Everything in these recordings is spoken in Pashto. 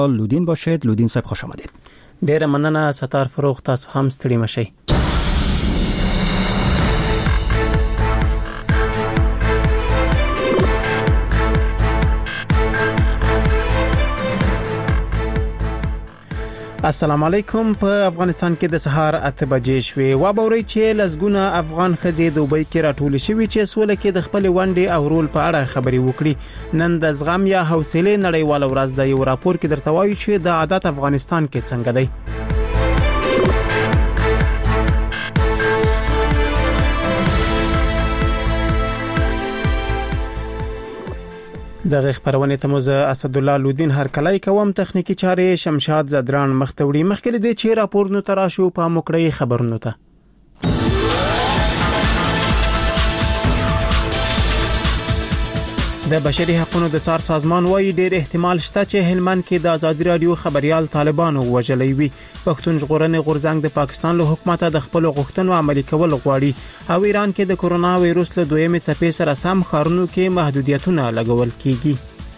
لودین باشید. لودین صاحب خوش آمدید. ډیره مننه ستار فروغ، تاسو هم ستړي مشئ. السلام علیکم. په افغانستان کې د سهار 8 بجې شوې. وابوري چې لزګونه افغان ښځې دوبۍ کې راټول شوي چې سوله کې د خپل ونډې او رول په اړه خبرې وکړي. نن د زغم یا حوصله نړیواله ورځ د یو راپور کې درته وایي چې د عادت افغانستان کې څنګه دی. دغه خبرونه ته موږ اسد الله لودین هرکلای کوم. تخنیکی چارې شمشاد زدران مختوړي. مخکې د چې راپور نو تراشو په مکړی خبرونه ته. د بشري حقوقو د څار سازمان وايي ډېر احتمال شته چې هلمند کې د ازادي رادیو خبريال طالبانو وژلې وي. پښتون ژغورنې غورځنګ د پاکستان له حکومت د خپل غوښتنو عملي کول غواړي او ایران کې د کورونا وایروس له دویمې څپې سره سم خارونو کې محدودیتونه لګول کیږي.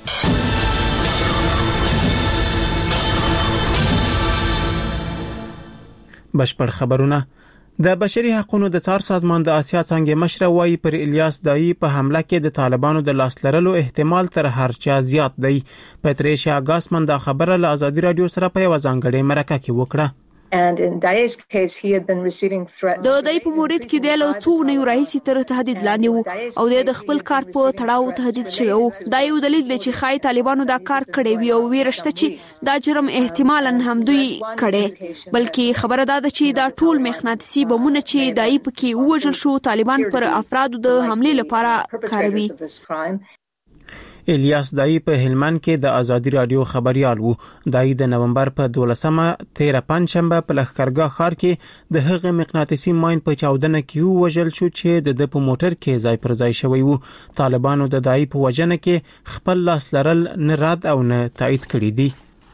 بشپړ خبرونه. د بشري حقوقو د څار سازمان د آسیا څنګه مشر وايي پر الیاس دای په حمله کې د طالبانو د لاس لرلو احتمال تر هر چا زیات دی. پتریشیا ګاسمن دا خبره له ازادي رادیو سره په یو ځانګړې مرکه کې وکړه. And in Daesh's case, he had been receiving threats. د دای په مورید کې د له څو نه راهیسي تر تهدید لاندې وو او د خپل کار په تړاو تهدید شوی وو. دا یو دلیل دی چې خای طالبانو دا کار کړی وي او ویرشته چې دا جرم احتمالاً هم دوی کړي. بلکې خبره ده چې دا ټول مخناطیسي بمونه چې دای په کې وژل شو طالبان پر افرادو د حمله لپاره کاروي. الیاس دای په هلمند کې د ازادي رادیو خبريال وو. دای د نومبر په 12مه 13 پنځشنبه په لښکرګاه ښار کې د هغه مقناطیسي ماین په چاودنه کې وژل شو چې د په موټر کې ځای پر ځای شوی وو. طالبانو د دای په وجنه کې خپل لاس لرل نه رد او نه تایید کړی دی.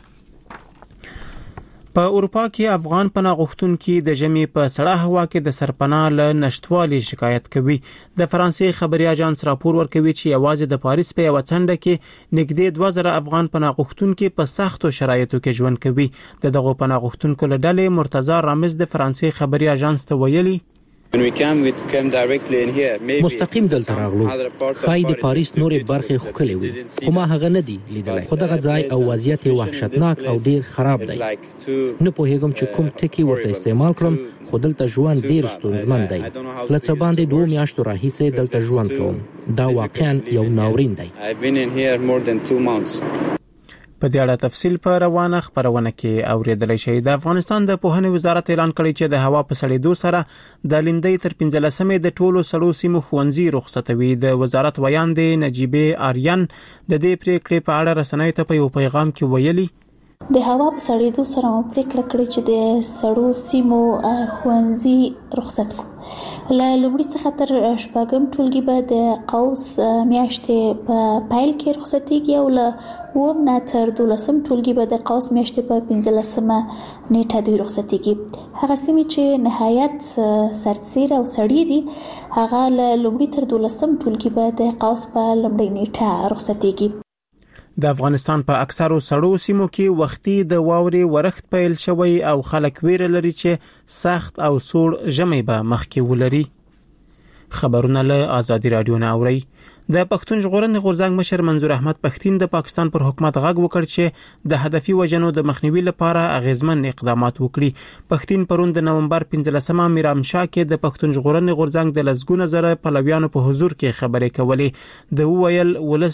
په اروپا کې افغان پناه غوښتونکي د ژمي په سړه هوا کې د سرپناه له نشټوالي شکایت کوي. د فرانسې خبري اژانس راپور ورکوي چې یوازې د پاریس په یو څنډه کې نږدې 2000 افغان پناه غوښتونکي په سختو شرایطو کې ژوند کوي. دغه پناه غوښتونکو له ډلې مرتضی رامز د فرانسې خبري اژانس ته ویلي مستقیم دلته راغلو. خای د پاریس نورې برخې خوکلې وي خو ما هغه نه دی لیدلی. خو دغه ځای او وضعیت وحشتناک او ډیر خراب دی. نه پوهیږم چې کوم ټکی ورته استعمال کړم خو دلته ژوند ډیر ستونزمن دی. لکه باندې 2 میاشتو راهیسې دلته ژوند کوم. دا واقعا یو ناورین دی. په دې اړه تفصیل په روانه خبرونه کې اوریدل شي. د افغانستان د پوهنې وزارت اعلان کړی چې د هوا په سړېدو سره د لیندۍ تر 15مې د ټولو سړو سیمو ښوونځي رخصتوي. د وزارت ویاندې نجیبه آریان د دې پریکړې په اړه رسنیو ته په یو پیغام کې ویلي د هوا په سړېدو سره مو پریکړه کړې چې د سړو سیمو ښوونځي رخصت کړو. له لومړي څخه تر شپږم ټولګي به د قوس میاشتې په پیل کې رخصتېږي او له 9 نه تر 12م ټولګي به د قوس میاشتې په 15مه نیټه دوی رخصتېږي. هغه سیمې چې نهایت سرتسیر او سړې دي هغه له لومړي تر 12م ټولګي به د قوس په لومړۍ نیټه رخصتېږي. د افغانستان په اکثرو سړو سیمو کې وختي د واورې ورښت پیل شوی او خلک ویره لري چې سخت او سوړ ژمي به مخکې ولري. خبرونه له ازادي رادیو نه اوري. د پښتون ژغورنې غورځنګ مشر منظور احمد پښتين د پاکستان پر حکومت غږ وکړ چې د هدفي وجنو د مخنیوي لپاره اغیزمن اقدامات وکړي. پښتين پرون د نومبر 15مه میرامشاه کې د پښتون ژغورنې غورځنګ د لزګونه زره پلویانو په حضور کې خبرې کولې. د ویل ولس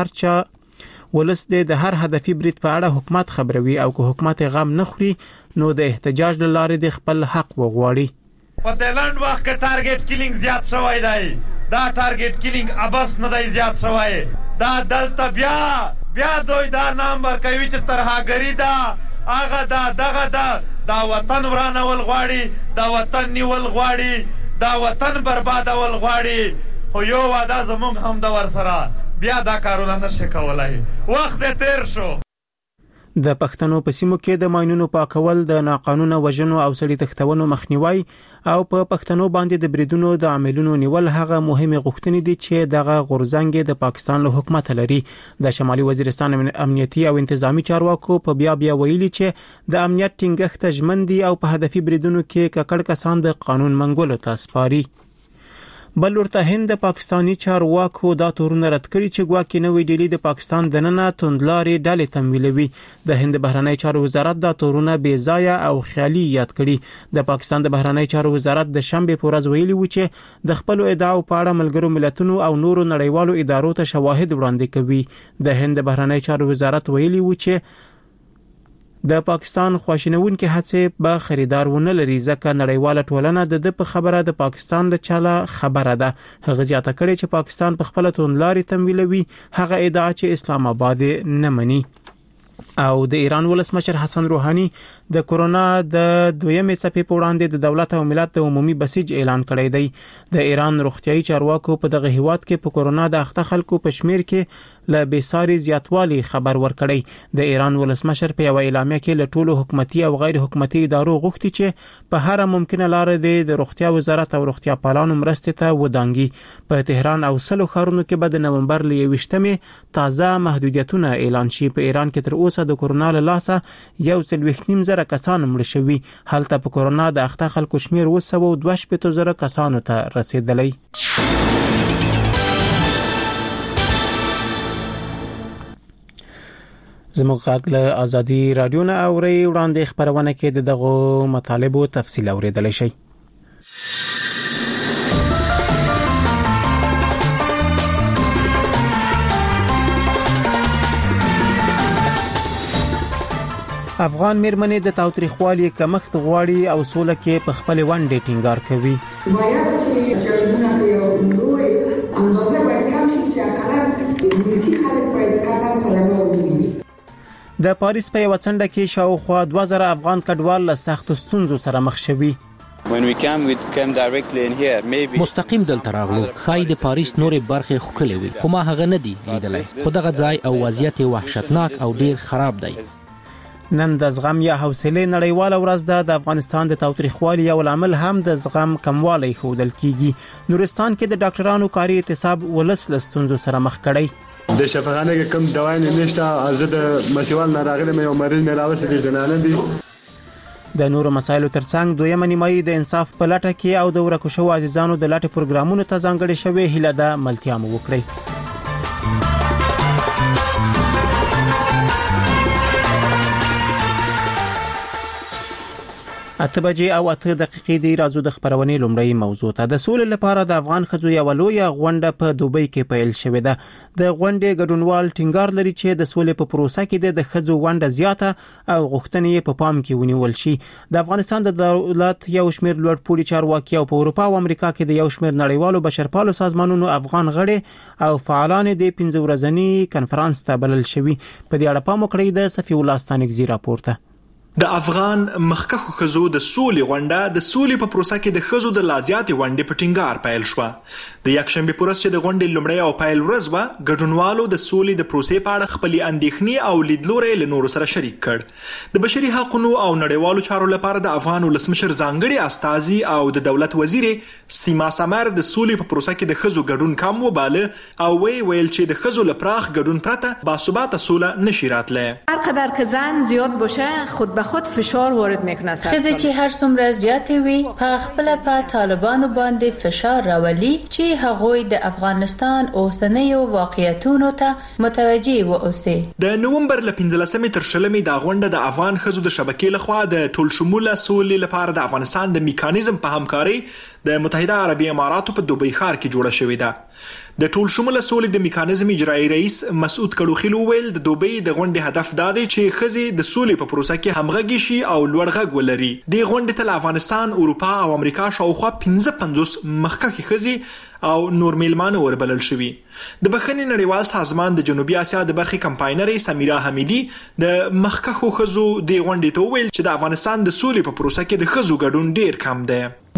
د هر هدفي برید په اړه حکومت خبروي او که حکومت غم نه خوري نو د احتجاج لاره د خپل حق وغواړي. په دلند وخت کې ټارګټ کیلینګ زیات شوی دی. دا ټارګټ کیلینګ ابس نه دی زیات شوی. دا دلته بیا دوی دا نام ورکوي چې ترهاګری دا هغه دغه دا وطن ورانول غواړي، دا وطن نیول غواړي، دا وطن بربادول غواړي. خو یو واده زمونږ هم د ورسره بیا دا کارونه نشي کولای. وخت تیر شو. د پښتنو په سیمو کې د ماینونو پاکول د ناقانونه وژنو او سړي تښتونو مخنیوي او په پښتنو باندې د بریدونو د عاملونو نیول هغه مهمه غوښتنې دي چې دغه غورځنګ د پاکستان له حکومت لري. د شمالي وزیرستان امنیتي او انتظامی چارواکو په بیا ویلي چې د امنیت ټینګښت ژمندي او په هدفي بریدونو کې ککړ کسان د قانون منګولو ته سپاري. بل ورته هند د پاکستانی چارواکو دا تورونه رد کړي چې ګواکې نوې ډیلی د پاکستان دننه توندلارې ډلې تمویلوي. د هند بهرنی چارو وزارت دا تورونه بې ځایه او خیالي یاد کړي. د پاکستان د بهرنی چارو وزارت د شنبه په ورځ ویلي و چې د خپل ادعاو په اړه ملګرو ملتونو او نورو نړیوالو ادارو ته شواهد وړاندې کوي. د هند بهرنی چارو وزارت ویلي و چې د پاکستان خواشینونکو هڅې به خریدار ونه لري ځکه نړیواله ټولنه د په خبره د پاکستان له چاله خبره ده. هغه زیاته کړي چې پاکستان په خپل توندلاري تمویلوي هغه ادعا چې اسلام آباد نه مني. او د ایران ولسمشر حسن روحاني د کورونا د دویمې څپې په وړاندې د دولت او ملت د عمومي بسیج اعلان کړی دی. د ایران روغتيایي چارواکو په دغه هیواد کې په کورونا د اخته خلکو په شمیر کې له بیساري زیاتوالي خبر ورکړی. د ایران ولسمشر په یو اعلامیه کې له ټولو حکومتي او غیر حکومتي ادارو غوښتي چې په هر ممکنه لار د روغتیا وزارت او روغتیا پالانو مرستې ته ودانګي. په تهران او سلو ښارونو کې به د نومبر ل 21مې تازه محدودیتونه اعلان شي. په ایران کې تر اوسه د کورونا له لاسه 1.9 کسان مړ شوي. هلته په کورونا د اخته خلکو شمیر 222,000 کسانو ته رسیدلی. زموږ غږ له ازادي رادیو نه اوري وړاندې خبرونه کې دغه مطالبو تفصیل اوریدلی شي. افغان میرمنې د تاوتریخوالي کمښت غواړي او سوله کې په خپل ونډه ټینګار کوي. باید چې جرمونه په یو لوی اندازه باید کم شي چې اقلا ملکی خلک باید کار سلامه وویني. د پاریس په یو څنډه کې شاوخوا 2000 افغان کډوال له سخت ستونزو سره مخ شوي. مستقیم دلته راغلو. خای د پاریس نورې برخې خوکلې وي خو ما هغه نه دی لیدلی. خو دغه ځای او وضعیت وحشتناک او ډیر خراب دی. نن د زغم یا حوصله نړیواله ورځ ده. د افغانستان د تاوتریخوالي یو عامل هم د زغم کموالی ښودل کیږي. نورستان کې د ډاکټرانو کاري اعتصاب ولس له ستونزو سره مخ کړي. د شفاخانه کې کم دوايي نشته. زه د مشوال نه راغلی مې یو مریض مې راوستي دي زنانه دي. د نورو مسایلو ترڅنګ دویمه نیمایي د انصاف په لټه کې او د ورکو شو عزیزانو د لټ پروګرامونو ته ځانګړي شوی هیله ده ملتیا مو وکړي. اته بجې او 8 دقیقې دی. راځو د خبرونې لومړی موضوع ته. د سولې لپاره د افغان ښځو یو لویه غونډه په دوبۍ کې پیل شوې ده. د غونډې ګډونوال ټینګار لري چې د سولې په پروسه کې د ښځو ونډه زیاته او غوښتنې په پام کې ونیول شي. د افغانستان د دولت یو شمېر لوړپوړي چارواکي او په اروپا او امریکا کې د یو شمېر نړیوالو بشرپالو سازمانونو افغان غړي او فعالان د 15 ورځنی کنفرانس ته بلل شوي. په دې اړه پام وکړئ د صفي الله ستانکزي راپورته. د افغان مخکښو ښځو د سولې غونډه د سولې په پروسه کې د ښځو د لازیاتي ونډې په ټینګار پیل شوه. د یکشنبه په ورځ چې د غونډې لومړی او پیل ورځ وه، ګډونوالو د سولې د پروسې په اړه خپلې اندېښنې او لیدلوري له نورو سره شریک کړ. د بشري حقوقو او نړیوالو چارو لپاره د افغان ولسمشر ځانګړي استازي او د دولت وزیر سیما سمر د سولې په پروسه کې د ښځو ګډون کم وباله او ویل چې د ښځو لپاره ګډون پرته باثباته سوله نشي راتلی. هر قدر که زن زیاد باشه خود به خود فشار وارد میکنه. خزه چې هر څومره زیات وي په خپل په طالبانو باندې فشار راولي چې هغوی د افغانستان اوسنیو واقعیتونو ته متوجي واوسي. د نومبر ل 15 تر 20 د غونډه د افغان ښځو د شبکې لخوا د ټول شموله سولې لپاره د افغانستان د میکانیزم په همکاري د متحده عربي اماراتو په دوبۍ ښار کې جوړه شوې ده. د ټول شموله سولې د میکانیزم اجرایی رئیس مسعود کړوخیل ویل د دوبۍ د غونډې هدف دا دی چې ښځې د سولې په پروسه کې همغږي شي او لوړ غږ ولري. د غونډې ته افغانستان، اروپا او امریکا شاوخوا 55 مخکښې ښځې او نور میلمانه وربلل شوي. د بخښنې نړیوال سازمان د جنوبي اسیا د برخې کمپاینرې سمیرا حمیدي د مخکښو ښځو د غونډې ته ویل چې د افغانستان د سولې په پروسه کې د ښځو ګډون ډیر کم دی.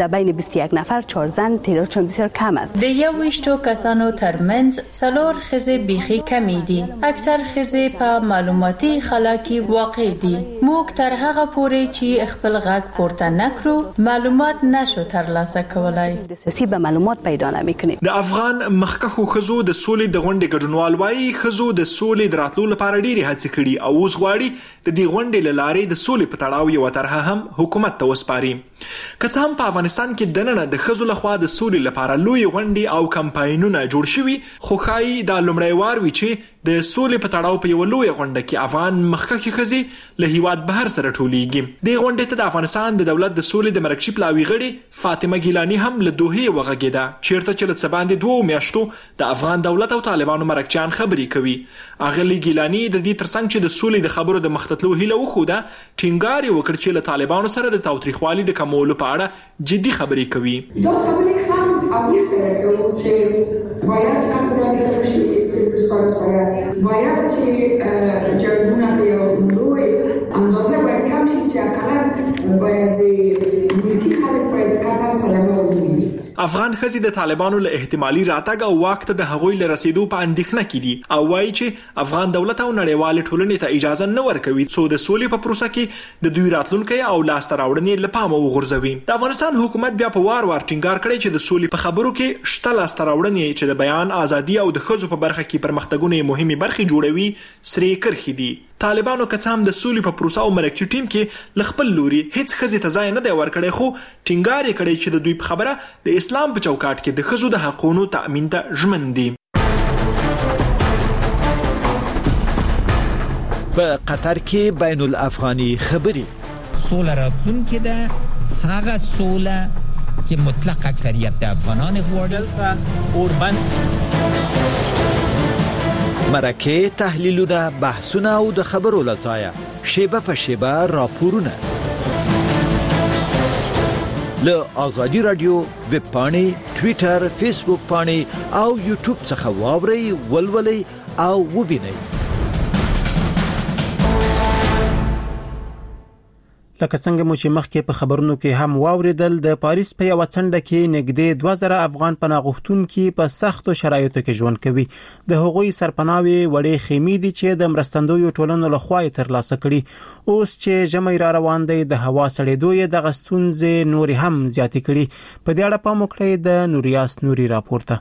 در بین 21 نفر 4 زن تعدادشان بسیار کم است. د 21 کسانو ترمنځ 4 ښځې بیخي کمی دي. اکثر ښځې په معلوماتي خلا کې واقع دي. موږ تر هغه پورې چې خپل غږ پورته نکړو معلومات نشو ترلاسه کولای. دسیسې به معلومات پیدا نمی‌کني. د افغان مخکښو ښځو د سولې د غونډې ګډونوال وايي ښځو د سولې د راتلو لپاره ډېرې هڅې کړي او اوس غواړي د دې غونډې له لارې د سولې په تړاو یو طرحه هم حکومت ته وسپاري. که څه هم په افغانستان کې دننه د ښځو لخوا د سولې لپاره لوی غونډې او کمپاینونه جوړ شوي، خو ښایي دا لومړی وار وي چې د سولې په تړاو په یو لوی غونډه کې افغان مخکښې ښځې له هیواد بهر سره ټولېږي. دې غونډې ته د افغانستان د دولت د سولې د مرکزي پلاوي غړي فاطمه ګیلاني هم له دوحې وغږېده، چیرته چې له څه باندې 2 میاشتو د افغان دولت او طالبانو مرکچیان خبرې کوي. اغلې ګیلاني د دې ترڅنګ چې د سولې د خبرو د مختتلو هیله وښوده، ټینګار یې وکړ چې له طالبانو سره د تاوتریخوالي د کمولو په اړه جدي خبرې کوي. دا خبرې هم اولی سره کوي چې باید کنټرول شي سره باید چې جرمونه یو لوی اندازه باید کم شي چې اقلا باید ملکی خلک باید قطر سلامه ومومي. افغان ښځې د طالبانو له احتمالي راتګ او واک ته د هغوی له رسیدو په اندېښنه کې دي او وایي چې افغان دولت او نړیوالې ټولنې ته اجازه نه ورکوي څو د سولې په پروسه کې د دوی راتلونکی او لاسته راوړنې له پامه وغورځوي. د افغانستان حکومت بیا په وار وار ټینګار کړی چې د سولې په خبرو کې شته لاسته راوړنې چې د بیان ازادي او د ښځو په برخه کې پرمختګونه مهمې برخې جوړوي سرې کرښې دي. طالبانو که څه هم د سولې په پروسه او مرکزي ټیم کې له خپل لوري هیڅ ښځې ته ځای نه دی ورکړی، خو ټینګار یې کړی چې د دوی په خبره د اسلام په چوکاټ کې د ښځو د حقونو تأمین ته ژمن دي. په قطر کې بین الافغاني خبري سوله راتلونکې ده، هغه سوله چې مطلق اکثریت د افغانان غواړي. اوربنس مرکه تحلیلونه، بحثونه او د خبرو لڅایه شیبه په شیبه راپورونه له آزادی رادیو ویب پاڼې، ټویټر، فیسبوک پاڼې او یوټیوب څخه واورئ، ولولئ او وبینئ. لکه څنګه مو چې مخکې په خبرونو کې هم واوریدل، د پاریس په یو څنډه کې نږدې 2000 افغان پناهغښتونکي په سختو شرایطو کې ژوند کوي. د هغوی سرپناوي وړې خیمې دي چې د مرستندویو ټولنو لخوا ترلاسه کړي. اوس چې ژمی را روان دی، د هوا سړېدو یې د غستونځې نوري هم زیاتې کړي. په دې اړه پام وکړئ د نوریاس نوري راپورته.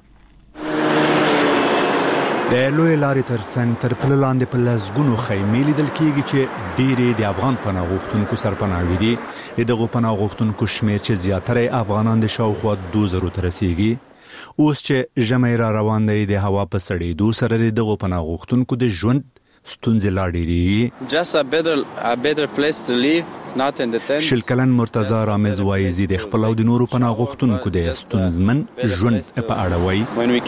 د لوی لارې ترڅنګ تر پل لاندې په لسګونو خیمې لیدل کېږي چې ډېرې د افغان پناهغښتونکو سرپناهي دي. دغه پناهغښتونکو شمېر چې زیاتره افغانان د شاوخوا 2000 ته رسیږي. اوس چې ژمی را روان دی، د هوا په سړېدو سره دغه پناهغښتونکو د ژوند ستونزې لا ډېرېږي. شل کلن مرتضی رامز وایي زه د خپل او د نورو پناهغښتونکو د ستونزمن ژوند په اړه وایي.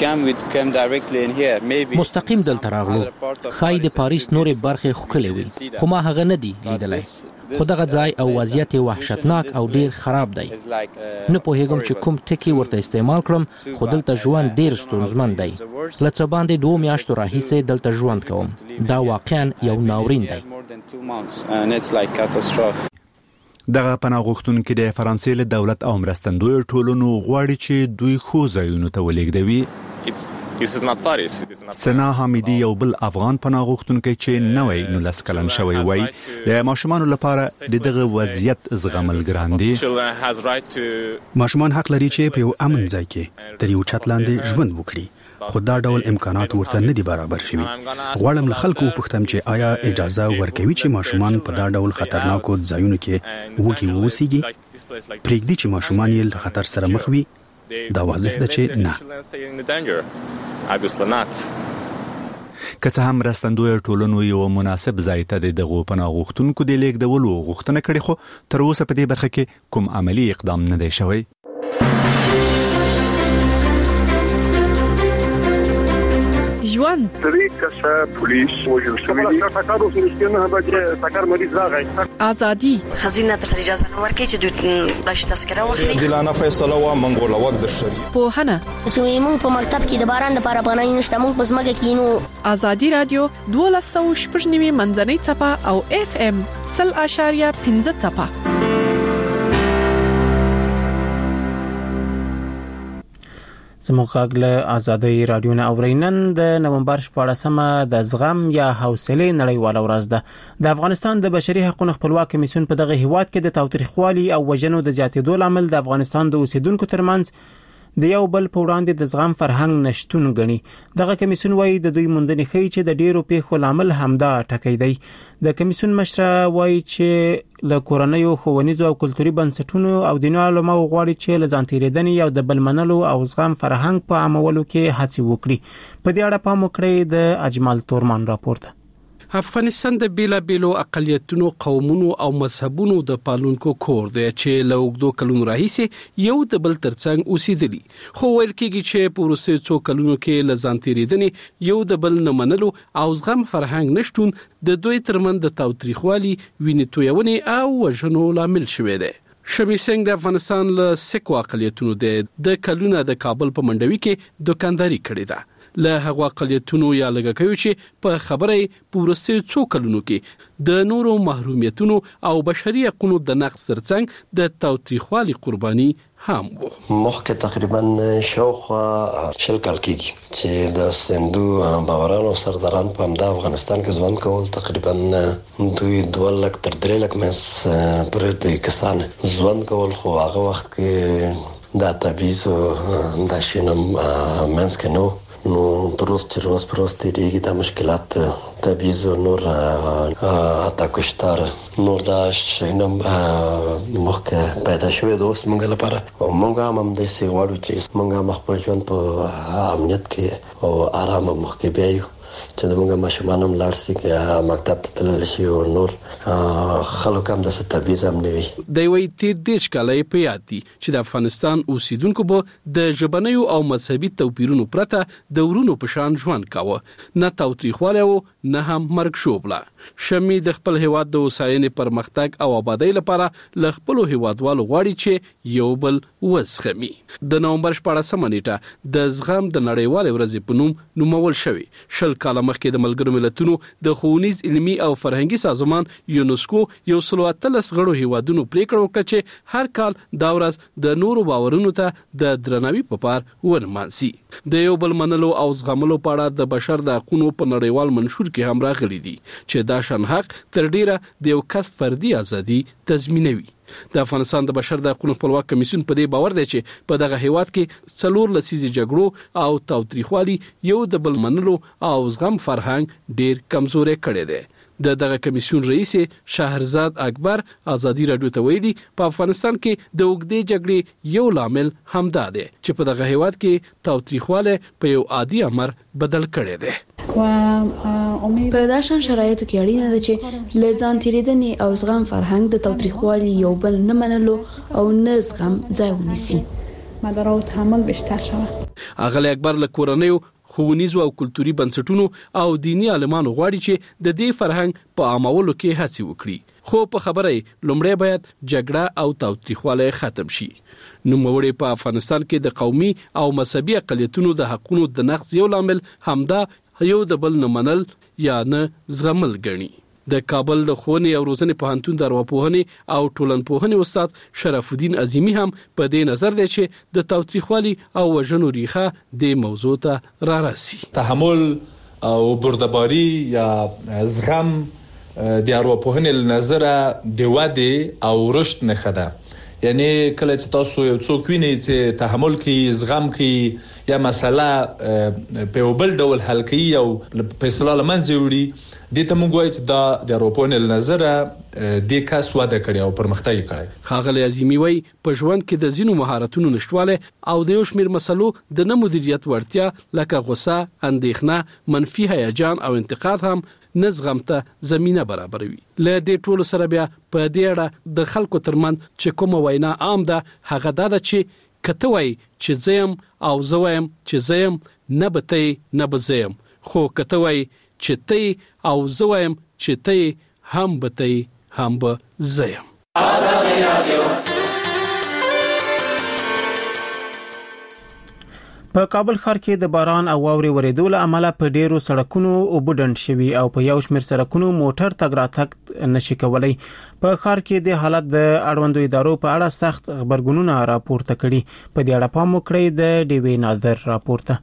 مستقیم دلته راغلو، خای د پاریس نورې برخې ښکلې وي، خو ما هغه نه دی لیدلی. خو دغه ځای او وضعیت وحشتناک او ډیر خراب دی. نه پوهیږم چې کوم ټکی ورته استعمال کړم، خو دلته ژوند ډیر ستونزمن دی. لڅ باندې 2 میاشتو راهیسې دلته ژوند کوم. دا واقعا یو ناورین دی. دغه پناهغښتونکي د فرانسې له دولت او مرستندویو ټولنو غواړي چې دوی خو ځایونو ته ولېږدوي. سنا حمیدی یو بل افغان پناهغښتونکی چې نوې 19 کلن شوی وای، د ماشومان لپاره دغه وضعیت زغمل ګران دي. ماشومان حق لري چې په یو امن ځای کې تر یو چت لاندې ژوند وکړي، خو دا ډول امکانات ورته نه دي برابر شوي. غواړم له خلکو وپوښتم چې آیا اجازه ورکوي چې ماشومان په دا ډول خطرناکو ځایونو کې وږي واوسيږي؟ پرېږدي چې ماشومان یې له خطر سره مخ وي؟ دا واضح ده چې نه. که څه هم مرستندویو ټولنو یو مناسب ځای ته دغه پناهغښتونکو د لیږدولو غوښتنه کړې، خو تر اوسه په دې برخه کې کوم عملی اقدام نه دی شوی. ژوند پولیس وژل شوی دي. ازادي خزینه تر اجازه نه ورکړي چې دوی بلش تذکره واخلي. دلانه فیصله و منګول وخت د شری پوهنه چې موږ په مکتب کې د باران د لپاره باندې نشته، موږ په ځمکه کې نو. ازادي رادیو 12.9 منځنۍ چپه او FM 0.5 چپه. زموږ غږ آزادۍ رادیو نه اورینن د نومبر 14مه د زغم یا حوصله نړیواله ورځ ده. د افغانستان د بشري حقوقو خپلواک کمیسیون په دغه هیواد کې د تاوتریخوالي او وژنو د زیاتېدو لامل د افغانستان د اوسیدونکو ترمنځ د یو بل په وړاندې د زغم فرهنګ نشټون غني. دغه کمیسیون وايي د دوی موندنې ښیي چې د ډیرو پیښو لامل همدا ټکی دی. د کمیسیون مشر وايي چې له کورنیو ښوونیزو او کلتوري بنسټونو او دیني علماو غواړي چې له ځان تیریدنې او د بل منلو او زغم فرهنګ په عملولو کې هڅې وکړي. په دې اړه پام وکړئ د اجمل تورمان راپور ده. افغانستان د بیلابیلو اقلیتونو، قومونو او مذهبونو د پالونکو کور دی چې له اوږدو کلونو راهیسې یو د بل ترڅنګ اوسېدلي، خو ویل کېږي چې په وروستیو څو کلونو کې له ځان تیریدنې، یو د بل نه منلو او زغم فرهنګ نشتون د دوی ترمنځ د تاوتریخوالي، وینې تویونې او وژنو لامل شوی دی. شمی سنگ د افغانستان له سکو اقلیتونو د کلونه د کابل په منډوي کې دکانداري کړې ده. له هغه اقلیتونو یا لږه کوي چې په خبره پورسته څو کلونو کې د نورو محرومیتونو او بشري حقوقو د نقض ترڅنګ د تاوتریخوالي قرباني هم وو. مخکې تقریبا شاوخوا 20 کال کېږي چې د سندو باورانو سرداران په همدا افغانستان کې ژوند کول. تقریبا دوی 2 لک تر 3 لک مس پر دې کسان ژوند کول، خو هغه وخت کې د تبعیض او د شینم منځ کې نو درست چې روز پر روز تیریږي د مشکلات تبعیض او نور اتا کشتار نور دا شینم مخکې پیدا شوی د اوس موږ لپاره، او موږ هم د سی غواړو چې موږ خپل ژوند په امنیت کې او آرام مخکې بیایو، چې موږ ماشومان هم لاړ شي مکتب ته تللی شي او نور خلک هم د تبعیض هم نه وي. د یوې تیر 10 کالې په یاد دي چې د افغانستان اوسیدونکو به د ژبنیو او مذهبي توپیرونو پرته د ورونو په شان ژوند کاوه، نه تاوتریخوالی او نه هم مرګ شوبله. شمی د خپل هیواد د وساینې پرمختګ او آبادی لپاره ل خپل هیوادوالو غواړي چې یو بل وسخمي. د نومبر 14مه نیټه د زغم د نړیوال ورځې په نوم نومول شوی. 20 کال مخکې د ملګرو ملتونو د ښوونیز علمي او فرهنګي سازمان یونسکو 113 غړو هیوادونو پریکړه وکړه چې هر کال دا ورځ د نورو باورونو ته د درناوي په پار ورمانسي. د یو بل منلو او زغملو په اړه د بشر د حقوقو په نړیوال منشور کې هم راغلي دي چې دا شان حق تر ډیره د یو کس فردي ازادي تضمینوي. د افغانستان د بشر د حقوقو خپلواک کمیسیون په دې باور دی چې په دغه هیواد کې 4 لسیزې جګړو او تاوتریخوالي یو د بل منلو او زغم فرهنګ ډیر کمزوري کړی دی. دغه کمیسیون رئیس شهرزاد اکبر آزادی رادیو ته ویلي په افغانستان کې د اوږدې جګړې یو لامل همدا دی چې په دغه هیواد کې تاوتریخواله په یو عادي امر بدل کړی دی. په داسې شرایطو کې اړینه ده چې لزان تیریدنې او زغم فرهنګ د تاوتریخوالي یو بل نه منلو او نه زغم ځای ونیسي. مدارا و تحمل بیشتر شود. اغلی اکبر له کورنیو، ښوونیزو او کلتوري بنسټونو او دینی عالمانو غواړي چې د دې فرهنګ په عامولو کې هڅې وکړي، خو په خبره لومړی باید جګړه او تاوتریخوالی ختم شي. نوموړی په افغانستان کې د قومي او مذهبي اقلیتونو د حقوقو د نقض یو لامل همدا یو د بل نه منل یا نه زغمل ګڼي. د کابل د ښوونې او روزنې پوهنتون د ارواپوهنې او ټولنپوهنې استاد شرف الدین عظیمی هم په دې نظر دی چې د تاوتریخوالي او وژنو ریښه د موضوع ته رارسي. تحمل او بردباری یا زغم د ارواپوهنې له نظره د ودې او رشد نښه ده. یعنی کله چې تاسو یو څوک وینئ چې تحمل کوي، زغم کوي، یا مسله په یو بل ډول حل کوي او فیصله له منځه وړي، دې ته موږ وایو چې دا د ارواپوهنې له نظره د کس وده کړي او پرمختګ کړي. ښاغلی عظیمی وایي په ژوند کې د ځینو مهارتونو نشټوالی او د یو شمېر مسلو د نه مدیریت وړتیا لکه غوسه، اندېښنه، منفي هیجان او انتقاد هم نه زغم ته زمینه برابروي. له دې ټولو سره بیا په دې اړه د خلکو ترمنځ چې کومه وینا عام ده هغه دا ده چې کته وایي چې زیم او زه وایم چې زیم، نه به تی نه به زیم، خو کته وایي چې تی او زه وایم چې تی هم به تی هم به زیم. په کابل ښار کې د باران او واورې ورېدو له امله په ډیرو سړکونو اوبه ډنډ شوي او په یو شمېر سړکونو موټر تګ راتګ نشي کولی. په ښار کې د حالت د اړوندو ادارو په اړه سخت خبرګونونه راپورته کړي. په دې اړه پام وکړئ د ډیوی نادر راپورته.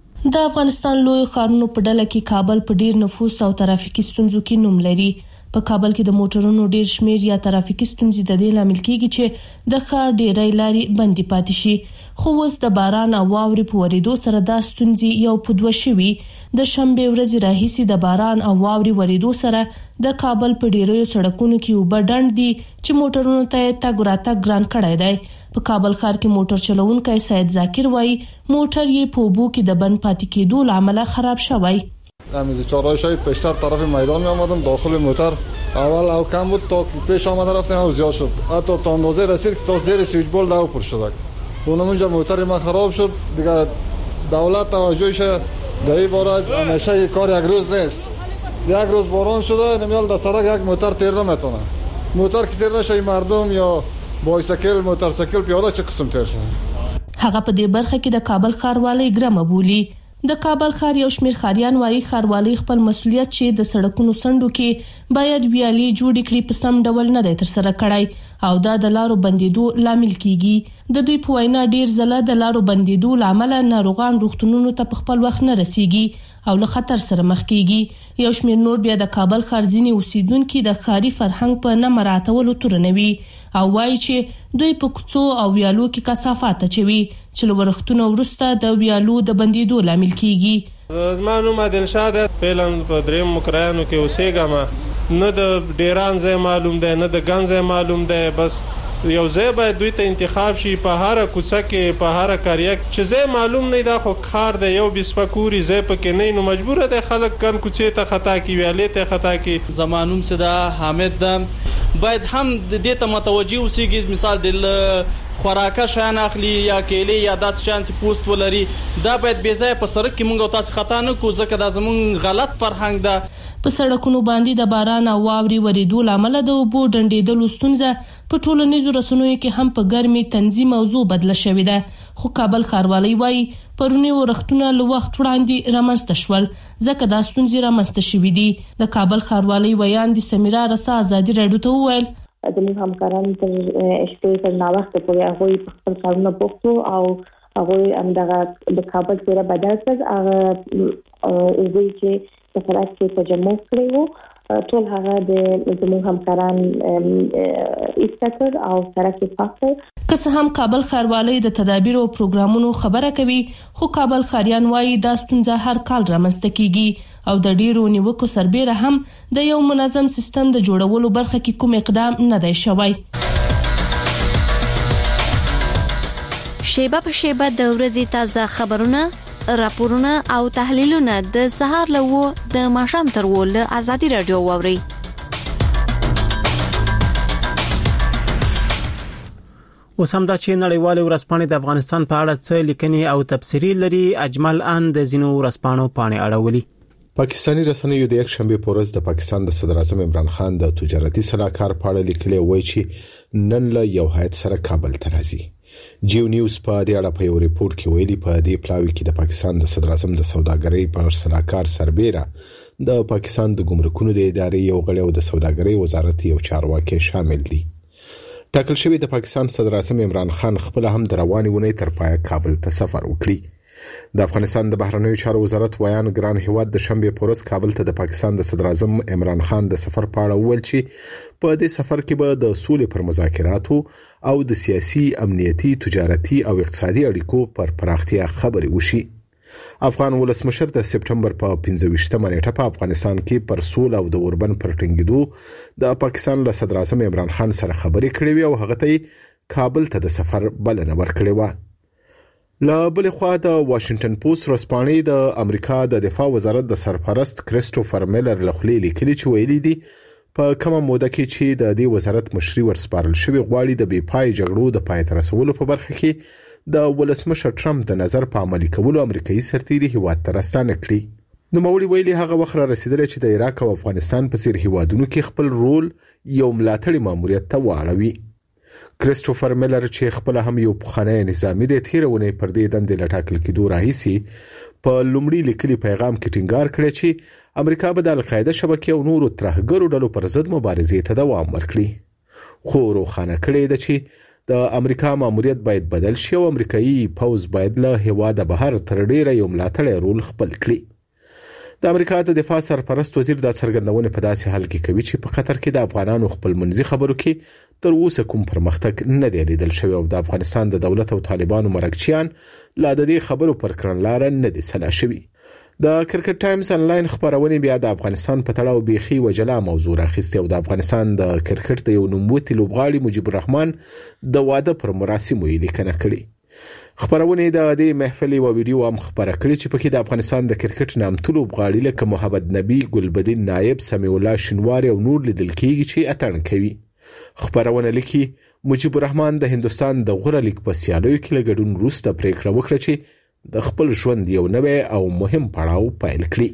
د افغانستان لوی ښارونو په ډله کې کابل په ډیر نفوس او ترافیکي ستونزو کې نوم لري. په کابل کې د موټرونو ډیر شمیر یا ترافیکي ستونزې د دې لامل کېږي چې د ښار ډیری لارې بندي پاتې شي. خو اوس د باران او واورې په ورېدو سره دا ستونزې یو په دوه شوي. د شنبې ورځې راهیسې د باران او واورې ورېدو سره د کابل په ډیرو سړکونو کې اوبه ډنډ دي چې موټرونو ته تګ راتګ ګران کړی دی. په کابل ښار کې موټر چلوونکی سید ذاکر وایي موټر یې په اوبو کې د بند پاتې کېدو له امله خراب شوی. از چهارراه پیشتر طرف میدان می آمدم، داخل موتر اول او کم بود تا پیش آمده رفتم او زیاد شد، حتی تا اندازه رسید که تا زیر سویچ بول دو پر شد. اونجا موتر من خراب شد دیگه. دولت توجهش در این باره همیشه کار یک روز نیست. یک روز باران شده نمیال در سرک یک موتر تیر نمیتونه. موتر که تیر نشه مردم یا بایسکل موتورسیکل پیاده چه قسم تیر شده. هغه په دې برخه کې د کابل ښاروالۍ ګرمه بولي. د کابل ښار یو شمېر ښاریان وایي ښاروالۍ خپل مسؤلیت چې د سړکونو څنډو کې باید ویالې جوړې کړي په سم ډول نه دی ترسره کړی او دا د لارو بندېدو لامل کیږي. د دوی په وینا ډیر ځله د لارو بندېدو له امله ناروغان روغتونونو ته په خپل وخت نه رسیږي او له خطر سره مخ کیږي. یو شمېر نور بیا د کابل ښار ځینې اوسیدونکي د ښاري فرهنګ په نه مراعاتولو تورنوي او وایي چې دوی په کوڅو او ویالو کې کثافات اچوي چې له ورښتونو وروسته د ویالو د بندېدو لامل کیږي. زما نوم عادلشاه دی. فعلا په دریم مکرایانو کې اوسېږم. نه د ډیران ځای معلوم دی نه د ګن ځای معلوم دی. بس یو ځای باید دوی ته انتخاب شي په هر کوڅه کې په هر قریه چې ځای معلوم نه دا خو ښار دی یو بسپکوري ځای پکې نه نو مجبور دي خلک ګن کوڅې ته خطا کی ویالې ته خطا کی. زمانوم صدا حامد باید هم د دې ته متوجي اوسېږي. مثال د خوراکه شان اخلي یا کېلې یا داس شان چې پوسټ ولري دا باید بې ځای په سړک کې مونږ تاسو خطا نه کو ځکه دا زمون غلط فرهنګ ده. په سړکونو باندې د باران او واورې ورېدو له امله د اوبو ډنډېدلو ستونزه په ټولنیزو رسنیو کې هم په ګرمي تنظیم موضوع بدله شوې ده. خو کابل ښاروالۍ وایي پرونی ورښتونه له وخت وړاندې رامنځته شول ځکه دا ستونزې رامنځته شوې دي. د کابل ښاروالۍ ویان د سمیرا رسا ازادي راډیو ته وویل زموږ همکاران تر شپې تر ناوخته پورې هغوی په خپل کارونه بوخت وو او هغوی همدغه د کابل څېره بدل کړ. هغه اوبه چې په سړک کې تجمع کړی وو ټول هغه د زموږ همکاران ایسته کړ او سړک یې پاک کړ. که څه هم کابل ښاروالۍ د تدابیر او پروګرامونو خبره کوي خو کابل ښاریان وایي دا ستونزه هر کال رامنځته کیږي او د ډیرو نیوکو سربیره هم د یو منظم سیستم د جوړولو برخه کې کوم اقدام نه دی شوی. شیبه په شیبه د ورځې تازه خبرونه راپورونه او تحلیلونه د سهار له و د ماښام تر و له ازادي راډیو واوري. اوس هم دا چې نړیوال ورځپاڼې د افغانستان په اړه څه لیکنې او تبصرې لري. اجمل ان د ځینو ورځپاڼو پاڼې اړولي. پاکستانی رسنیو د یک شنبه په ورځ د پاکستان د صدر اعظم عمران خان د تجارتي سلاکار په اړه لیکلي وایي چې نن له یو هیئت سره کابل ته راځي. جیو نیوز په دې اړه په یو ریپورت کې ویلي په دې پلاوي کې د پاکستان د صدر اعظم د سوداګرۍ پر سلاکار سربیره د پاکستان د ګمرکونو د ادارې یو غړی او د سوداګرۍ وزارت یو چارواکي شامل دي. ټاکل شوی د پاکستان صدر اعظم عمران خان خپل هم د روانې ونې تر پای کابل ته سفر وکړي. د افغانستان د بهرنیو چارو وزارت ویان ګران هیواد د شنبه په ورځ کابل ته د پاکستان د صدر اعظم عمران خان د سفر په اړه ویل چې په دې سفر کې به د سولې پر مذاکراتو او د سیاسي امنیتي تجارتي او اقتصادي اړیکو پر پراختیا خبرې وشي. افغان ولسمشر د سپټمبر په 15مه نیټه په افغانستان کې پر سول او د اوربن پر ټینګېدو د پاکستان له صدر اعظم عمران خان سره خبرې کړې وي او هغه ته کابل ته د سفر بلنه ورکړې و. له بل خوا د واشنگټن پوسټ ورځپاڼې د امریکا د دفاع وزارت د سرپرست کریسټوفر میلر لخوا لیکلي چې ویلي دي په کومه موده کې چې د دې وزارت مشري ورسپارل شوی غواړي د بې پای جګړو د پای ته رسولو په برخه کې د ولسمشر ټرمپ د نظر په عملي کولو امریکایي سرتیري هیواد ته راستانه کړي. نوموړي ویلي هغه وخت را رسیدلی چې د عراق او افغانستان په څیر هیوادونو کې خپل رول یو ملاتړي ماموریت ته واړوي. کریسټوفر میلر چې خپل هم یو پخوانی نظامی دی تیرونه پر دې دندې لټاکل کېدو راهیسي په لومړي لیکلي پیغام کې ټینګار کړی چې امریکا به د القاعده شبکې او نورو ترهګرو ډلو پر ضد مبارزې ته دوام ورکړي خو روښانه کړی دی چې د امریکا ماموریت باید بدل شي او امریکایي پوز باید له هیواده بهر تر ډیره یو ملاتړی رول خپل کړي د امریکا د دفاع سرپرست وزیر د څرګندونې په داسې حال کې کوي چې په قطر کې د افغانانو خپل منځي خبرو کې تر اوسه کوم پرمختګ نه دی لیدل شوی او د افغانستان د دولت او طالبانو مرکچیان لا د دې خبرو پر کړنلاره نه دي سلا شوی د کرکټ ټایمز انلاین خبرونه بیا د افغانستان په تړاو بيخي وجلا موضوع راخسته او د افغانستان د کرکټ د یو نوموتي لوبغاړي مجيب الرحمن د واده پر مراسمو یې لیکنه کړې خبرونه د دې محفل او ویډیو هم خبره کړې چې پکې د افغانستان د کرکټ نامتو لوبغاړي لکه محمد نبی ګلبدین نائب سمیع الله شنواری او نور لیدل کېږي چې اتڼ کوي خبرونه لیکي مجيب الرحمن د هندستان د غوره لیګ په سیالیو کې له ګډون وروسته پریکړه وکړه چې د خپل ژوند یو نوی او مهم پړاو پیل کړي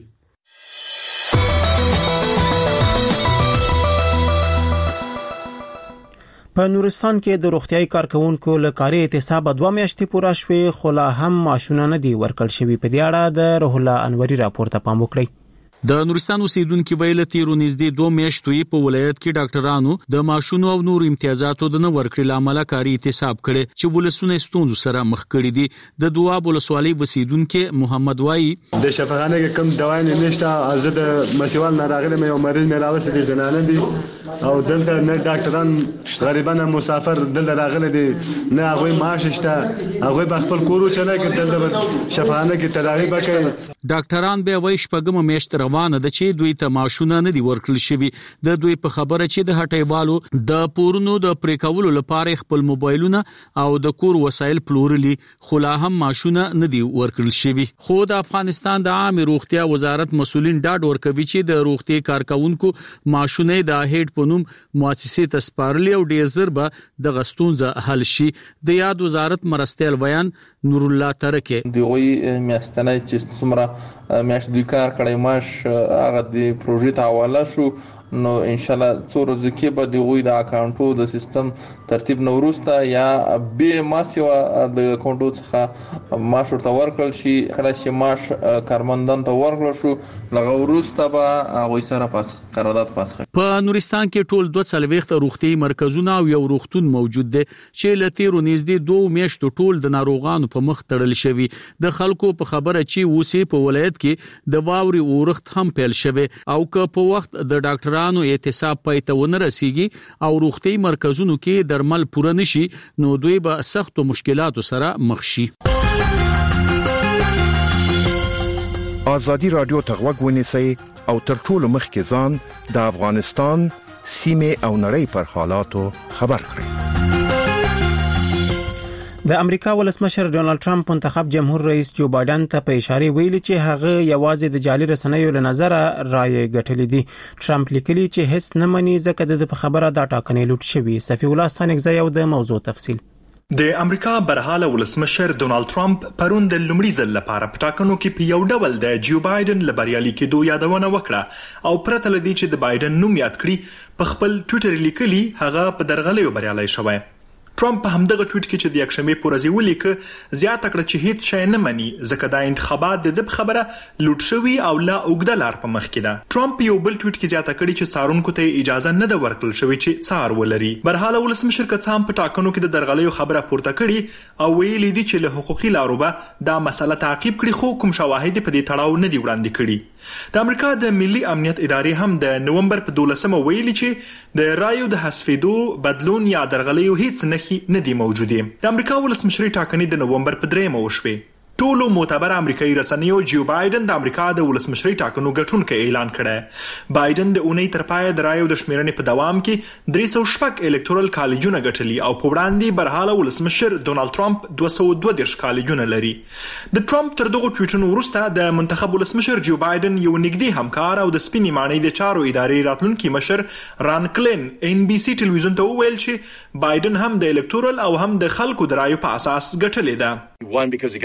په نورستان کې د روغتيایي کارکونکو له کاري اعتصاب 2 میاشتې پوره شوې خو لا هم معاشونه نه دي ورکړل شوي په دې اړه د روح الله انوري راپور ته پام وکړئ د نورستان اوسیدونکو ویل تیرو نږدې 2 میاشتې په ولایت کې ډاکټرانو د معاشونو او نور امتیازاتو د نه ورکړل عمله کاری اعتصاب کړي چې ولسونه ستونزو سره مخ کړي دي د دواب ولسوالۍ اوسیدونکو محمد وای د شفاخانه کې کم دوايان نشته از د مسیوال ناراغله مې عمر مې راوسته دي زنانه دي او دلته نه ډاکټران غریبانه مسافر دلته راغله دي نه هغه معاش شته هغه په خپل کورو چنه کې دلته شفاخانه کې تداوی وکړي ډاکټران به وای شپږم میاشت روانه ده چې دوی ته معاشونه نه دي ورکړل شوی د دوی په خبره چې د هټیوالو د پورونو د پریکولو لپاره خپل موبایلونه او د کور وسایل پلورلي خو لا هم معاشونه نه دي ورکړل شوی خو د افغانستان د عامه روغتیا وزارت مسولین ډاډ ورکوي چې د روغتي کارکونکو معاشونه د هډ په نوم مؤسسې ته سپارلي او ډیر زر به د غستونزه حل شي د یاد وزارت مرستیال بیان نور الله ترکه دوی میاشتنه چې څومره میاشت دوی کار کړی ماش هغه د پروژې ته حواله شو نو ان شاء الله څو ورځې کې به د غوي د اکاونټو د سیستم ترتیب نو وروسته یا به ماسیو د اکاونټو څخه ماش ورته ورکړل شي کله چې ماش کارمندان ته ورکړل شو لغه وروسته به هغه سره پاس قرارداد پاسخه په نورستان کې ټول 240 روغتي مرکزونه او یو روغتون موجود دي چې لتیرو نږدې 2 میاشتو ټول د ناروغانو په مخ تړل شوی د خلکو په خبره چې وسی په ولایت کې د واوري اورښت هم پیل شوی او که په وخت د ډاکټر نو اعتصاب پای ته ونه رسیږي او روغتي مرکزونو کې درمل پوره نشي نو دوی به سخت مشکلاتو سره مخ شي ازادي رادیو ته غوږ ونیسئ او تر ټولو مخکې ځان د افغانستان سیمه او نړۍ پر حالاتو خبر کړئ د امریکا ولسمشر ډونالد ټرمپ منتخب جمهور رئیس جو بایدن ته په اشاره ویلي چې هغه یوازې د جعلي رسنیو له نظره رائے ګټلې دي ټرمپ لیکلي چې هیڅ نه مني ځکه د خبره د ټاکنې لوټ شوی صفی الله ثانګزی یو د موضوع تفصیل د امریکا برحاله ولسمشر ډونالد ټرمپ پرون د لومړي ځل لپاره په ټاکنو کې په یو ډول د جو بایدن لبریالي کېدو یادونه وکړه او پرته لدی چې د بایدن نوم یاد کړي په خپل ټوئیټر لیکلي هغه په درغلیو بریالي شوی ټرمپ په همدغه ټویټ کې چې د یکشنبه په ورځ ولیکه زیاته کړه چې هیڅ شی نه مني ځکه دا انتخابات د خبره لوټ شوی او لا اوګده لار په مخ کې ده ټرمپ یو بل ټویټ کې زیاته کړي چې څارونکو ته اجازه نه ده ورکړل شوی چې څار ولري برحاله ولسمشر کڅام په ټاکنو کې د درغلیو خبره پورته کړي او ویلي دي چې له حقوقي لارو به دا مسله تعقیب کړي خو کوم شواهد په دې تړاو نه دی وړاندې کړي د امریکا د ملي امنیت ادارې هم د نومبر په 12 ویلي چې د رایو د حذفېدو بدلون یا درغلیو هیڅ نه دي موجوده د امریکا ولسمشری ټاکنې د نومبر په 3 وشوه ټولو معتبر امریکایي رسنیو جو بایدن د امریکا د ولسمشری ټاکنو ګټونکو اعلان کړی بایدن د اونۍ تر پای د رایو د شمیرنې په دوام کې 300 الکتورال کالجونه ګټلي او په وړاندې برحاله ولسمشر ډونالد ټرمپ 222 کالجونه لري د ټرمپ تر دغه ټویټونو وروسته د منتخب ولسمشر جو بایدن یو نږدې همکار او د سپینې ماڼۍ د چارو ادارې راتلونکي مشر ران کلین ان بي سي ټلویزیون ته وویل چې بایدن هم د الکتورال او هم د خلکو د رایو په اساس ګټلې ده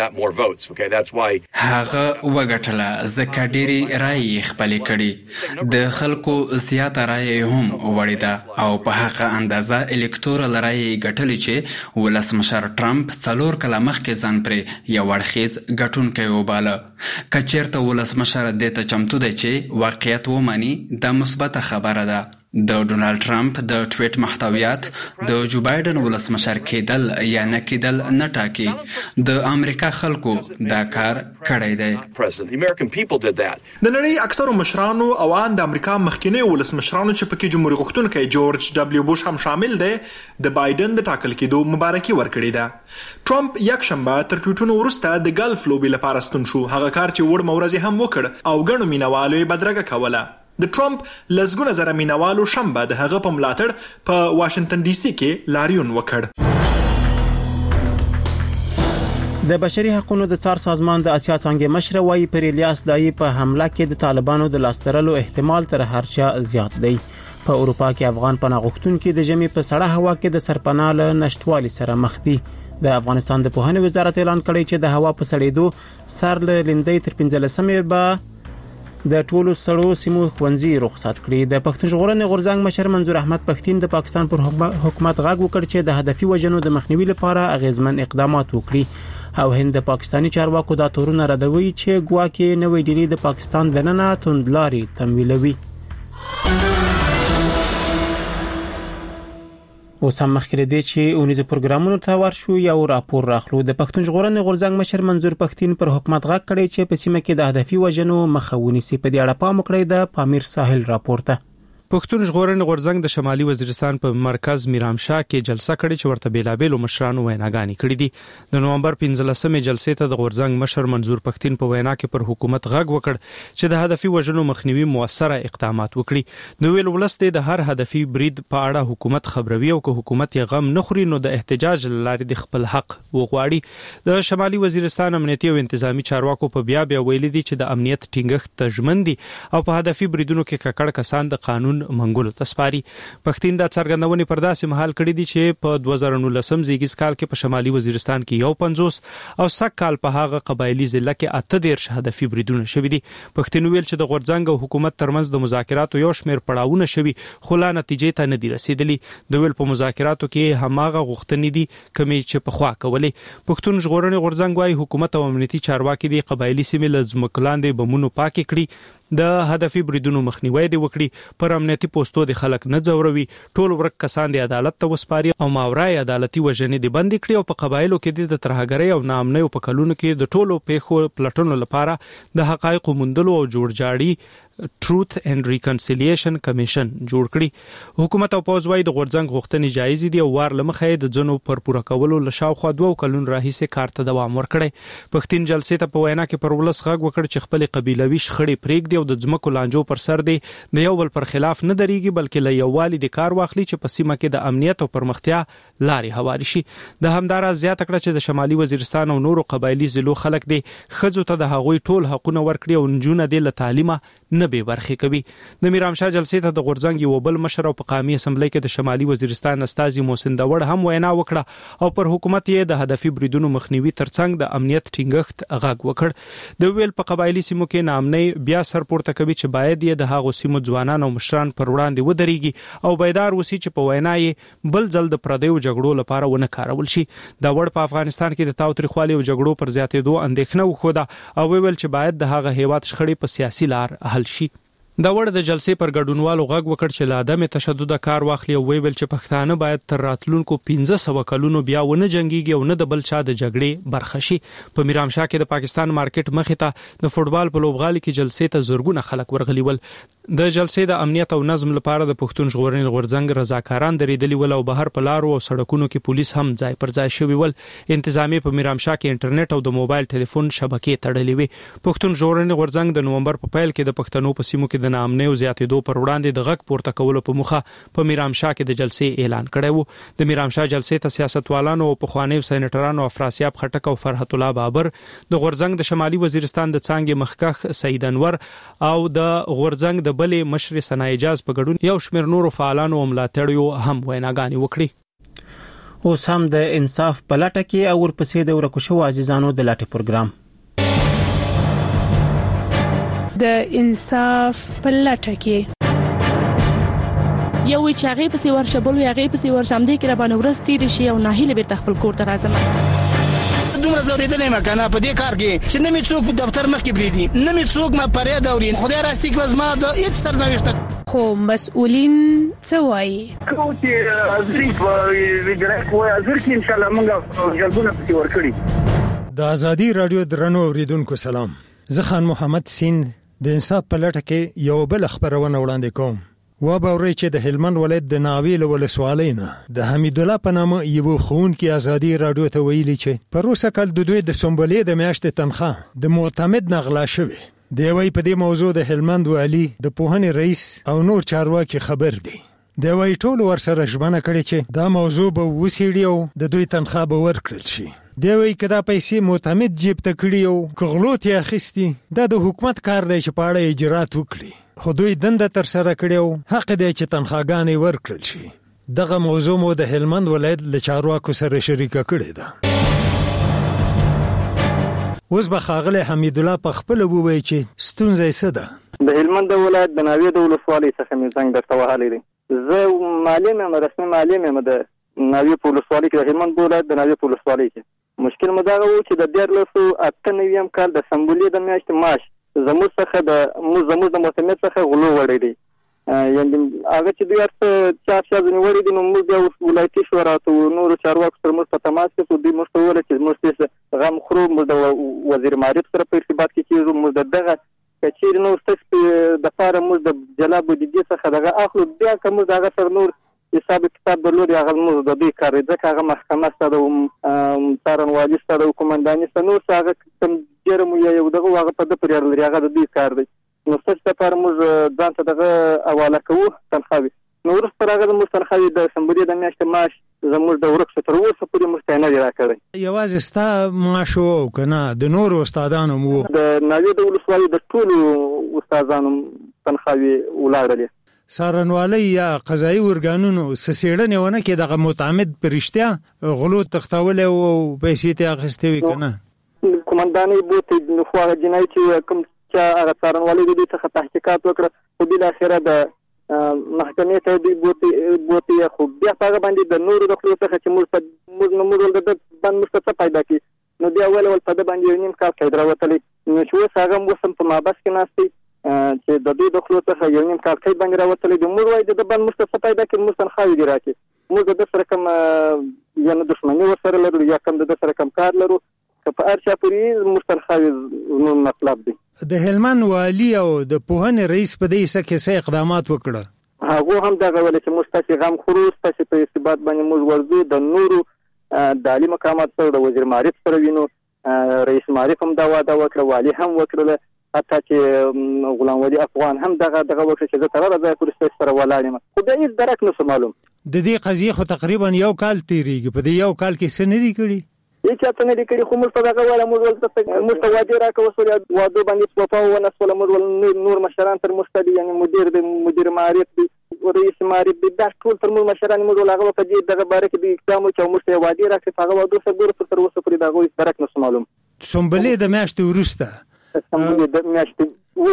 votes. Okay, that's why هغه وګټله ځکه ډېری رایې خپلې کړي د خلکو زیاته رایې هم وړې ده او په هغه اندازه الکتورل رایې ګټلې چې ولسمشر ټرمپ 4 کاله مخکې ځان پرې یو اړخیز ګټونکی وباله. که چېرته ولسمشر دې ته چمتو دی چې واقعیت ومني دا مثبته خبره ده. د ډونالد ټرمپ د ټویټ محتویات د جو بایدن ولسمشر کېدل یا نه کېدل نه ټاکي. د امریکا خلکو دا کار کړی دی. د نړۍ اکثرو مشرانو او ان د امریکا مخکینی ولسمشرانو چې پکې جمهوریت غوښتونکی جورج دبليو بوش هم شامل دی د بایدن د ټاکل کېدو مبارکي ورکړې ده. ټرمپ یک شنبه تر ټویټونو وروسته د ګلف لوبي لپاره ستون شو، هغه کار چې وړ مورزي هم وکړ او ګڼو مینوالو یې بدرګه کوله. د ټرمپ لسګونه زره مینوالو شنبه د هغه په ملاتړ په واشنگټن ډي سي کې لاریون وکړ. د بشري حقوقو د څار سازمان د اسیا څنګه مشر وایي پر الیاس دای په حمله کې د طالبانو د لاسترلو احتمال تر هر چا زیات دی. په اروپا کې افغان پناه غوښتونکو د جمی په سړه هوا کې د سرپناه له نشټوالي سره مخ دي. د افغانستان د پوهنې وزارت اعلان کړی چې د هوا په سړېدو سر له لندې تر 15 به د ټولو سړو سیمو ښوونځي رخصت کړي. د پښتون ژغورنې غورځنګ مشر منظور احمد پښتين د پاکستان پر حکومت غږ وکړ چې د هدفي وژنو د مخنیوي لپاره اغیزمن اقدامات وکړي او هند د پاکستاني چارواکو دا تورونه ردوي چې ګواکې نوې ډیلی د پاکستان دننه توندلاري تمویلوي. اوس هم مخکې دی چې اونیزه پروګرامونو ته ورشو یو راپور راخلو. د پښتون ژغورنې غورځنګ مشر منظور پښتين پر حکومت غږ کړی چې په سیمه کې د هدفي وژنو مخه ونیسي. په دې اړه پام وکړئ د پامیر ساحل راپور ته. پښتون ژغورنې غورځنګ د شمالي وزیرستان په مرکز میرامشاه کې جلسه کړې چې ورته بیلابېلو مشرانو ویناګانې کړې دي. د نومبر 15مې جلسې ته د غورځنګ مشر منظور پښتين په وینا کې پر حکومت غږ وکړ چې د هدفي وژنو مخنیوي موثره اقدامات وکړي. نو ویل ولسته د هر هدفي برید په اړه حکومت خبروي او که حکومت یې غم نه خوري نو د احتجاج لارې د خپل حق وغواړي. د شمالي وزیرستان امنیتي او انتظامی چارواکو په بیا ویلي دي چې د امنیت ټینګښت تضمن دي او په هدفي بریدونو کې ککړ کسان د قانون منګولو تسپاري. پښتين د څرګندونې پر داسې مهال کړی دي چې په 2019 زیږیز کال کې په شمالي وزیرستان کې 50 او سک کال په هغه قبایلی ضلع کې 8 هدفي بریدونه شوي دي. پښتين ویل چې د غورځنګ او حکومت ترمنځ د مذاکراتو یو شمېر پړاوونه شوي خو لا نتیجې ته نه دي رسیدلي. د ویل په مذاکراتو کې هماغه غوښتنې دي کمې چې په خوا کولې. پښتون ژغورنې غورځنګ وايي حکومت او امنیتي چارواکي د قبایلی سیمې له ځمکلاندې بمونو پاکې کړي، د هدفي بریدونو مخنیوي دی وکړي، پر امنیتي پوسټو د خلک نه ځوروي، ټول ورک کسان د عدالت ته وسپاري او ماورای عدالتي وژنې دی بند کړي او په قبایلو کې د ترهګرۍ او ناامنۍ په کلونو کې د ټولو پیښو پلټنو لپاره د حقایقو موندلو او جوړجاړي ټروث اینڈ ریکنسیلیشن کمیشن جوړ کړي. حکومت او پوز وايي د غورځنګ غوښتنې جایز دي او وار لمخې د ځنو پر پوره کولو لشاوخوا 2 کلون راهیسه کار ته دوام ورکړي. پښتين جلسې ته په وینا کې پر ولس غږ وکړ چې خپل قبيلوي شخړې پرېږدي او د ځمکو لانجو پر سر دی د یو بل پر خلاف نه دريږي بلکې له یووالي د کار واخلي چې په سیمه کې د امنیت او پرمختیا لارې هواري شي. د همدارا زیاته کړه چې د شمالي وزیرستان او نورو قبایلی ضلعو خلک دي خځو ته د هغوی ټول حقوقونه ورکړي او نجونه د له تعلیمه نه به برخه کوي. د میرامشاه جلسې ته د غورځنګ یو بل مشر او په قومي اسمبلی کې د شمالي وزیرستان استاذي محسن داوړ هم وینا وکړه او پر حکومت یې د هدفي بریدونو مخنیوي ترڅنګ د امنیت ټینګښت غږ وکړ. د ویل په قبایلی سیمو کې نامنۍ بیا سر پورته کوي چې باید یې د هغو سیمو ځوانان او مشران پر وړاندې ودرېږي او بیدار وسی چې په وینا یې بل ځل د پردیو جګړو لپاره ونه کارول شي. داوړ په افغانستان کې د تاوتریخوالي او جګړو پر زیاتېدو اندېښنه وښوده او ویل چې باید د هغه هیواد شخړې په سیاسي لار حل شي. دا وړ د جلسې پر ګډونوالو غږ وکړ چې له عدم تشدد کار واخلي او ویل چې پښتانه باید تر راتلونکو 1500 کلونو بیا ونه جنگيږي او نه د بل چا د جګړې برخه شي. په میرامشاه کې د پاکستان مارکیټ مخې ته د فوټبال په لوبغالي کې جلسې ته زورګونه خلک ورغلي ول. د جلسې د امنیت او نظم لپاره د پښتون ژغورنې غورځنګ رضاکاران درېدلي ول او بهر په لارو او سړکونو کې پولیس هم ځای پر ځای شوي ول. انتظامی په میرامشاه کې انټرنیټ او د موبایل ټلیفون شبکې تړلې وي. پښتون ژغورنې غورځنګ د نومبر په پیل کې د پښتنو په سیمو کې د ناامنۍ او زیاتېدو پر وړاندې د غږ پورته کولو په مخه په میرامشاه کې د جلسې اعلان کړی وو. د میرامشاه جلسې ته سیاستوالانو او پخوانیو سېنیټرانو افراسیاب خټک او فرحت الله بابر، د غورځنګ د شمالي وزیرستان د څانګې مخکښ سید انور او د غورځنګ د بلې مشر ثنا اجاز په ګډون یو شمېر نورو فعالانو او ملاتړیو هم ویناګانې وکړي. اوس هم د انصاف په لټه کې او ورپسې د ورکو شو عزیزانو د لټې پروګرام د انصاف په لټه کې یو چې هغه په سیور شبل یو هغه په سیور شم دې کې را باندې ورستې شي او ناهیله به تخپل کور ته راځم دومره زوریدلې ما کنه په دې کار کې چې نه می څوک دفتر مخ کې بریدي نه می څوک ما پرې دورین خدای راستي کې وزما د هیڅ سرنوشت خو مسؤلین څه وایي کوتي ازریف ویګره کوی ازر کې ان شاء الله موږ جلبونه پکې ورکړي د ازادي رادیو درنو اوریدونکو سلام زه خان محمد سین د انصاف په لټه کې یو بل خبرونه وړاندې کوم و به ورې چې د هلمند ولایت د ناویل ولسوالۍ نه د حمید الله په نامه یو خونکی ازادي رادیو ته ویلي چې په روسه کال د دوی د سمبولې د میاشتې تنخواه د معتمد نغلا شوی دی وی په دې موضوع د هلمند والی د پوهنې رئیس او نور چارواکي خبر دي دی وی ټول ورسره ژمنه کړي چې دا موضوع به وسیړي او د دوی تنخواه به ورکړل شي دی وی کدا پیسې معتمد جیب ته کړي او کغلوت یې اخیستي دا د حکومت کار دی چې په اړه اجرات وکړي خو دوی دنده تر سره کړي او حق دی چې تنخواګانې ورکړل شي دغه موضوع مو د هلمند ولایت له چارواکو سره شریکه کړې ده اوس به ښاغلی حمید الله په خپله ووایي چې ستونزه یې څه ده د هلمند ولایت د ناوې د ولسوالۍ څخه مې زنګ درته وهلی دی زه معلم یم رسمي معلم یم د ناوې په ولسوالۍ کې د هلمند ولایت د ناوې په ولسوالۍ کې مشکل مو دغه و چې د 1998 کال د سمبولې د میاشتې معاش زموږ څخه د معتمد څخه غلو وړی دی یعنې هغه چې دوی هر څه چارچاز نیولي دي نو موږ بیا ولایتي شورا ته نورو چارواکو سره موږ په تماس کې شو دوی موږ ته وویل چې موږ غم خورو موږ د وزیر معارف سره په ارتباط کې کېږو موږ د دغه که چیرې نور ستاسو دپاره موږ د جلا بودیجې څخه دغه اخلو بیا که موږ د هغه سره نور حساب کتاب درلود هغه موږ د دوی کار دی ځکه هغه محکمه سته د څارنوالي سته د قومنداني سته نور څه هغه کوم جرم یا یو دغه هغه په ده پورې اړه لري هغه د دوی کار دی نو ستاسو دپاره موږ ځان ته دغه حواله کوو تنخواوې نو وروسته راغله زموږ تنخواوې د سمبولې د میاشتې معاش زموږ د ورک تر اوسه پورې موږ ته نه دی راکړی یوازې ستا معاش و که نه د نورو استادانو مو د ناوې د ولسوالۍ د ټولو استادانو تنخواوې ولاړلې څارنوالۍ یا قضایي ارګانونو څېړنې ونه کړې دغه متعمد په رښتیا غلو تښتولی او پیسې ترې اخیستې وي که نه قومندانۍ بوتې خو هغه جنایي چې کوم چا هغه څارنوالۍ د دوی څخه تحقیقات وکړه خو بالاخره د محکمې ته دوی بوتې خو بیا په هغه باندې د نورو د خلکو څخه چې موږ د ده باندې موږ ته څه پیدا کړي نو بیا ول په ده باندې یو نیم کال قید راوتلی نو چې اوس هغه اوس هم په محبس کې ناست دی چې د دوی د خلکو څخه یو نیم کال قید باندې راوتلی دی موږ وایو د ده باندې موږ ته څه پیدا کړي موږ تنخواوې دې راکړي موږ د ده سره کوم یا نه دښمني ورسره لرو یا کوم د ده سره کوم کار لرو که په هر چا پورې زموږ تنخواوې زموږ مطلب دی د هلمند والي او د پوهنې رئیس په دې څه کې څه اقدامات وکړه هغو هم دغه ویل چې موږ ستاسې غم خورو ستاسې په ارتباط باندې موږ ورځو د نورو د عالي مقاماتو سره د وزیر معارف سره وینو رئیس معارف هم دا وعده وکړه والي هم وکړله حتی چې غلام ولی افغان هم دغه وکړه چې زه تر هغه ځایه پورې ستاسې سره ولاړ یم خو بیا هېڅ درک نه شو معلوم د دې قضیې خو تقریبا یو کال تېرېږي په دې یو کال کې څه نه دي کړي هیڅ چاته نه دي کړي خو موږ ته دغه ویله موږ ته وعدې راکړه وسولې وعدو باندې وفا ونه شوله موږ نور مشران تر موږ ته دي یعنې مدیر معارف دی رئیس معارف دی دا ټول تر موږ مشران موږ هغه په دې دغه باره کې د اقدام وکړي او موږ ته یې وعدې راکړې په هغه وعدو سره ګورو تر اوسه پورې د هغوی درک نه شو معلوم سمبولې د میاشتې وروسته سمبولې د میاشتې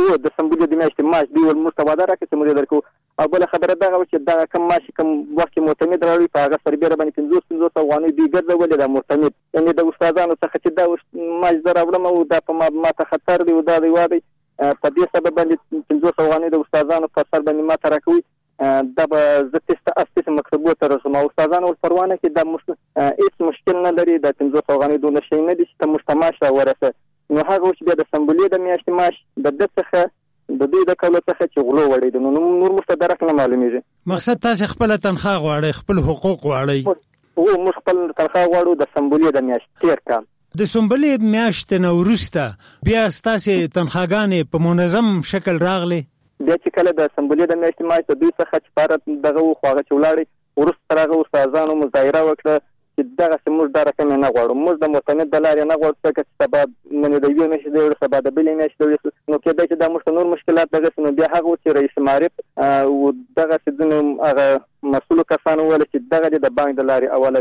معاش دوی موږ ته وعده راکړې چې موږ یې درکوو او بله خبره دغه وه چې دغه کم معاش کوم وخت کې معتمد راوړي په هغه سربیره باندې 50 افغانۍ دوی ګرځولې دا معتمد یعنې د استادانو څخه چې دا معاش زه راوړم او دا په ما ته خطر دی او دا دی واده په دې سبب باندې 50 افغانۍ د استادانو په سر باندې ما ته راکوي دا به زه تېسته مکتبو ته رسوم او استادانو ورپروانه کې دا هېڅ مشکل نه لري دا 50 افغانۍ دونه شی نه دي چې ته موږ ته معاش راورسه نو هغه چې بیا د سمبولې د میاشتې معاش د ده څخه د دوی د کولو څخه چې غلو وړی دی نو نور موږ ته درک نه معلومېږي مقصد تاسې خپله تنخواه غواړئ خپل حقوق غواړئ موږ خپل تنخواه غواړو د سمبولې د میاشتې تېر کال د سمبولې میاشتې نه وروسته بیا ستاسې تنخواګانې په منظم شکل راغلې بیا چې کله د سمبولې د میاشتې معاش د دوی څخه چې پاره دغه و خو هغه چې ولاړې وروسته راغه استادانو مظاهره وکړه چې دغسې موږ دا رقم یې نه غواړو موږ د معتمد د لارې نه غواړو ځکه چې سبا نن د یوې میاشتې دی سبا د بلې میاشتې دی نو کېدای چې دا موږ ته نور مشکلات دغسې نو بیا هغه و چې رئیس معارف دغسې ځینې هغه مسؤلو کسانو وویل چې دغه د بانک د لارې اوله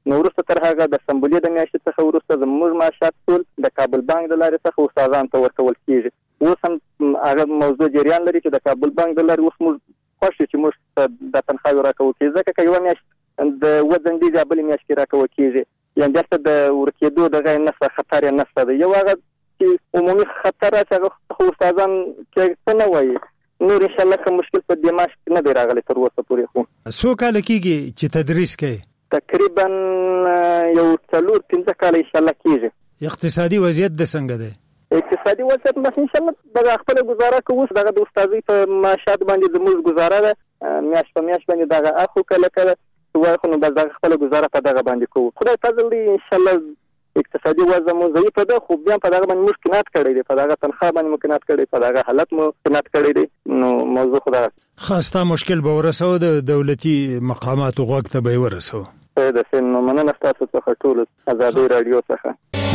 نو وروسته تر هغه د سمبولې د میاشتې څخه وروسته زموږ معاشات ټول د کابل بانک د لارې څخه استادانو ته ورکول کیږي. اوس هم هغه موضوع جریان لري چې د کابل بانک د لارې اوس موږ خوښ چې موږ د تنخواهي راکوو کیږي، ځکه که یوه میاشت د وزن دي بلې میاشت کې راکوو کیږي، یعنې دلته د ورکېدو دغه نشته، خطر یې نشته دی. یو هغه چې عمومي خطر راشي هغه خو استادان کې څه نه وایي، نور انشاءالله که مشکل په دې معاش کې نه دی راغلی تر اوسه پورې. خو څو کاله کېږي چې تدریس کوي؟ تقریبا یو 4-5 کاله انشاءالله کېږي. اقتصادي وضعیت د څنګه دی؟ اقتصادي وضعیت بس انشاءالله دغه خپله ګزاره کوو. دغه د استادۍ په معاشات باندې زموږ ګزاره ده، میاشت په میاشت باندې دغه اخو کله کله وایي، خو نو بس دغه خپله ګزاره په دغه باندې کوو. خدای فضل دی انشاءالله اقتصادي وضع مو ضعیفه ده، خو بیا په دغه باندې موږ قناعت کړی دی، په دغه تنخواه باندې مو قناعت کړی، په دغه حالت مو قناعت کړی دی. نو موضوع خو دغه خاصه مشکل به ورسو د دولتي مقاماتو غوږ ته به ورسو. د سن مننه تاسو څخه ټول آزادۍ رادیو څخه.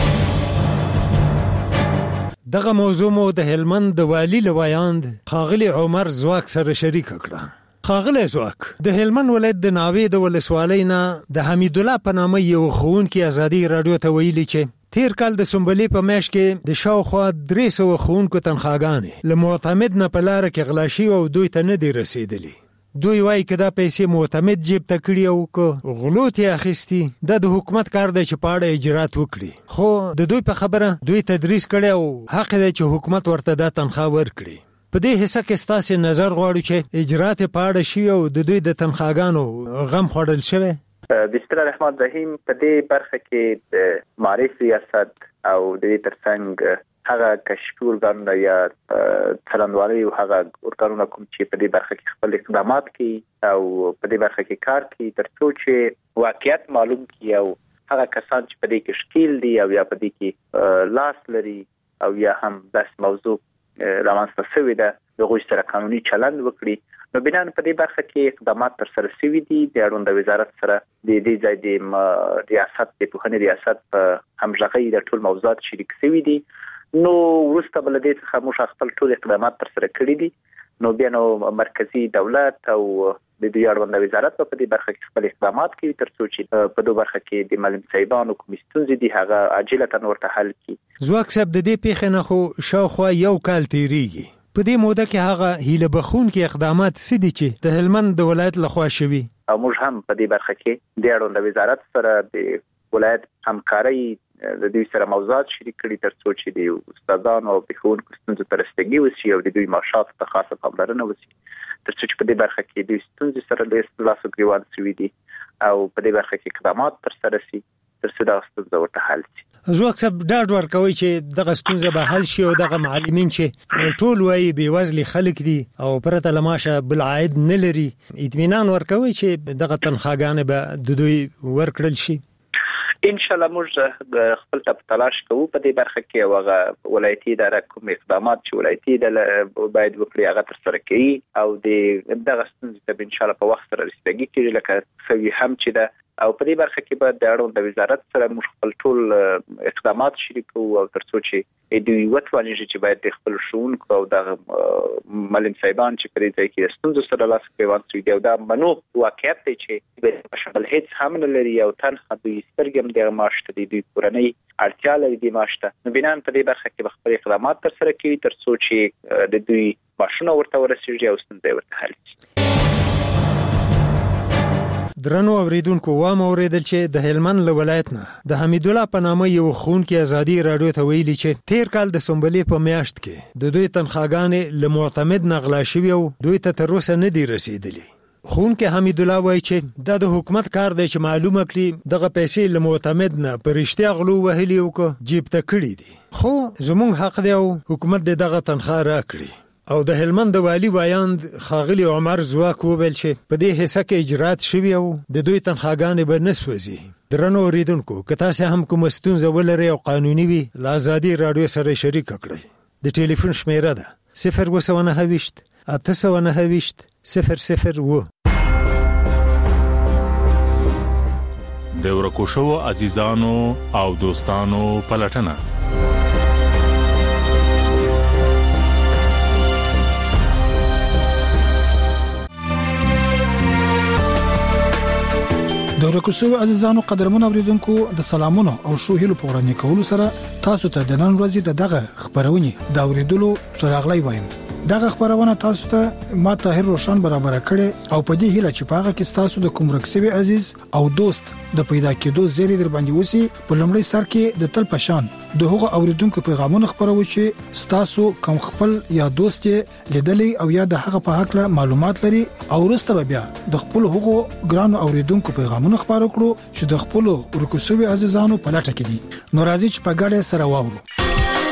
دغه موضوع مو د هلمند د والي لویاند ښاغلي عمر زواک سره شریک کړه. ښاغلی زواک، د هلمند ولایت د ناوې د ولسوالۍ نه د حمید الله په نامه یو ښوونکي آزادۍ رادیو ته ویلي چې تیر کال د سنبلې په میاشت کې د شاوخوا 300 ښوونکو تنخواګانې له معتمد نه په لاره کې غلا شوي او دوی ته نه دي رسېدلي. دوی وایي که دا پیسې معتمد جیب ته کړي او که غلو ته اخیستي، دا د حکومت کار دی چې په اړه اجرات وکړي. خو د دوی په خبره دوی تدریس کړی او حق دی چې حکومت ورته دا تنخواه ورکړي. په دې حصه کې ستاسې نظر غواړو چې اجرات په اړه شوي او د دوی د تنخواګانو غم خوړل شوی. بسم الله الرحمن الرحیم. په دې برخه کې د معرفي ریاست او د دې ترڅنګ هغه کشفي ارګانونه یا څرنګوالي او هغه ارګانونه کوم چې په دې برخه کې خپل اقدامات کوي او په دې برخه کې کار کوي تر څو چې واقعیت معلوم کړي او هغه کسان چې په دې کې شکیل دي او یا په دې کې لاس لري او یا هم داس موضوع رامنځته شوې ده د هغوی سره قانوني چلند وکړي. نو بنا په دې برخه کې اقدامات ترسره شوي دي. د اړوند وزارت سره د دې ځای د ریاست د پوهنې ریاست په همغږۍ د ټول موضوعات شریک شوي دي. نو وروسته بل دې څخه موږ خپل ټول اقدامات ترسره کړي دي. نو بیا نو مرکزی دولت او د دې اړوند وزارت په دې برخه کې خپل اقدامات کوي تر څو چې په دوه برخه کې د معلم صاحبانو کوم ستونزې دي هغه عاجلتاً ورته حل کړي. زواک صاحب، د دې پیښې نه خو شاوخوا یو کال تیریږي. په دې موده کې هغه هیله بخونکي اقدامات څه دي چې د هلمند د ولایت لخوا شوي؟ او موږ هم په دې برخه کې د اړوند وزارت سره د ولایت همکاري د دوی سره موضوعات شریک کړي تر څو چې د استادانو او ښوونکو ستونزو ته رسیدګي وشي او د دوی معاشات ته خاصه پاملرنه وشي تر څو چې په دې برخه کې دوی ستونزې سره لاس ګریوان شوي دي او په دې برخه کې اقدامات ترسره شي تر څو دا ستونزه ورته حل شي. زواک صاحب، ډاډ ورکوي چې دغه ستونزه به حل شي او دغه معلمین چې ټول وایي بېوزلي خلک دي او پرته له معاشه بل عاید نه لري، اطمینان ورکوي چې دغه تنخواګانې به د دوی ورکړل شي؟ ان شاء الله موږ خپل تلاش کوو په دې برخه کې او هغه ولایتي اداره کوم اقدامات چې ولایتي اداره باید وکړي هغه ترسره کوي او د دغه ستونزې ته ان شاء الله په وخت سره رسیدګي کوي لکه سوي هم چې ده. او په دې برخه کې به د اړوند وزارت سره موږ خپل ټول اقدامات شریکو او تر څو چې دوی وتواني چې باید د خپل ښوونکو او د معلم صاحبان چې په دې ځای کې ستونزو سره لاس ګریوان شوي دي او دا منو واقعیت دی چې په شمال هیڅ هم نه لري او تنخوا دوی سترګې هم دغه معاش ته دوی کورنۍ اړتیا لري د معاش ته. نو بنا په دې برخه کې به خپل اقدامات ترسره کوي تر څو چې د دوی معاشونه ورته ورسیږي او ستونزې ورته حل شي. درنو اوریدونکو، وام اوریدل چې د هلمند له ولایت نه د حمید الله په نامه یو ښوونکي آزادۍ رادیو ته ویلي چې تیر کال د سنبلې په میاشت کې د دوی تنخواګانې له معتمد نه غلا شوي او دوی ته تر اوسه نه دي رسېدلي. ښوونکی حمید الله وایي چې دا د حکومت کار دی چې معلومه کړي دغه پیسې له معتمد نه په رښتیا غلو وهلي او که جیب ته کړي دي. خو زموږ حق دی او حکومت دې دغه تنخواه راکړي. او د هلمند د والي ویاند ښاغلي عمر زواک وویل چې په دې حصه کې اجرات شوي او د دوی تنخواګانې به نه سوځي. درنو اوریدونکو، که تاسې هم کومه ستونزه ولرئ او قانوني وي، له ازادي راډیو سره شریکه کړئ. د ټلیفون شمیره ده 029 829 001. د ورکو شوو عزیزانو او دوستانو پلټنه. د ورکوسو عزیزانو قدرمن اوریدونکو د سلامونو او شو هیلو پروګرام کولو سره تاسو ته د نن ورځې دغه خبرونه د اوریدلو شراغلی وایم. دغه خبرونه تاسو ته ما طاهر روشن برابر کړي او په دې هیله چې پاغه کې تاسو د کوم رکسوي عزیز او دوست د پیدا کېدو زیری در باندې وسی په لمړی سر کې د تل پشان د هغه اوریدونکو پیغامونه خبرو چې تاسو کوم خپل یا دوست لیدلې او یا د هغه په حق له معلومات لري او ورسته بیا د خپل هغه ګرانو اوریدونکو پیغامونه خبرو کړو چې د خپل رکسوي عزیزانو په لټه کې دي. نو راځي چې په ګډه سره واورو.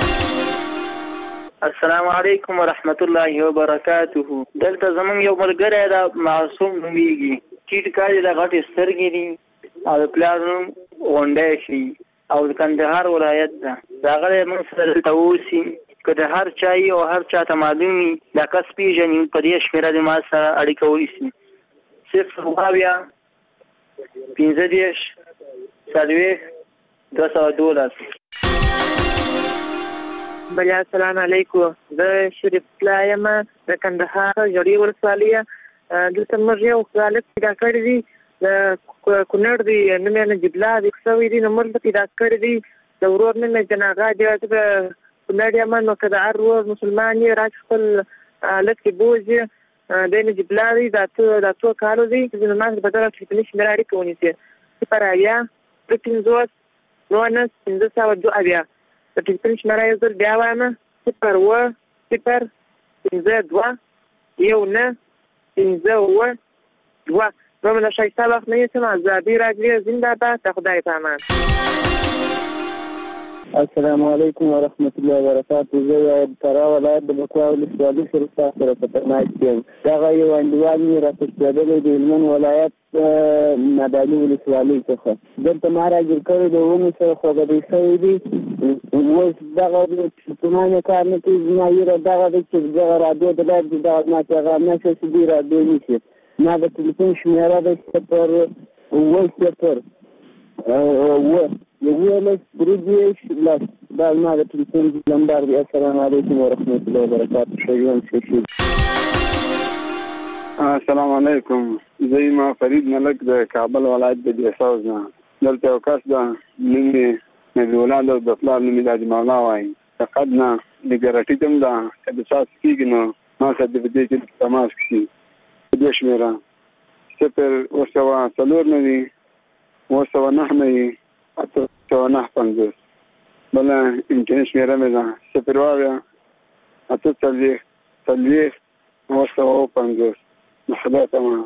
السلام علیکم ورحمت الله وبرکاته. دلته زمون یو ملګری دا معصوم نومیږي چې کاږي د غټ سترګې دي او پلانوم غونډه شي او د کندهار ولایت ده. دا غره موږ سره تووسی کله هر چای او هر چا ته معلومي دا کس پیژنې په دې شمیره د ما سره اړیکه ونیسي. صفر واویا 15 $212. بیا السلام علیکم. د شریف پلایم د کندهار جوړي ولسوالیه دلته موږ یو خالق پیدا کړی دی د کونړ دی نمونه جبلا د څوی دی نو موږ پیدا کړی دی د ورور نه جناغه دی د کونړ یمن نو کده ارو مسلمانې راځ خپل لکه بوج د جبلا دی د تو کارو دی چې نو موږ بدل چې پلیس مراري کوونی چې پرایا پرتینزوس نو نه څنګه ساو جو بیا د ټیلیفون شماره یې زر بیا وایم 0-0-52-1-9-2. نو من شایسته وقت نیستم از زبی راجلی زنده باد تا خدای پامان. السلام علیکم ورحمت الله وبرکاته. زه ترا ولایت د بکوا ولسوالۍ سره پتناک یم. دا یو انډیوال می راپېښېدلی د هلمند ولایت نادعلي ولسوالۍ څخه دلته ما راجل کړی د ونو سره خوږدی شوی دی. اوس دغه ټلیفونونه کار نه کوي. زما یره دغه دی چې دغه رادیو د لایب دي دغه ما پیغام نشي چې دی رادیو نیسي. ما د ټلیفون شمیره ده 0-0-0 یوولس بریدیش لس دا ما د ټلیفون نمبر دی. السلام علیکم ورحمت الله وبرکاته. شیان شیشی. السلام علیکم. زه ما فرید ملک د کابل ولایت د دیساوز نه. دلته یو کس ده نوم یې نبی ولاد او د پلار نوم یې د مولا وایي. فقط نه د ګرټي دم ده چې د ساس کېږي نو ما سره د دې چې تماس کړي په دې شمیره 0-9-9 8-9-50 بله امکاني شمیره مې ده 0-8-9-50 خدا تمام.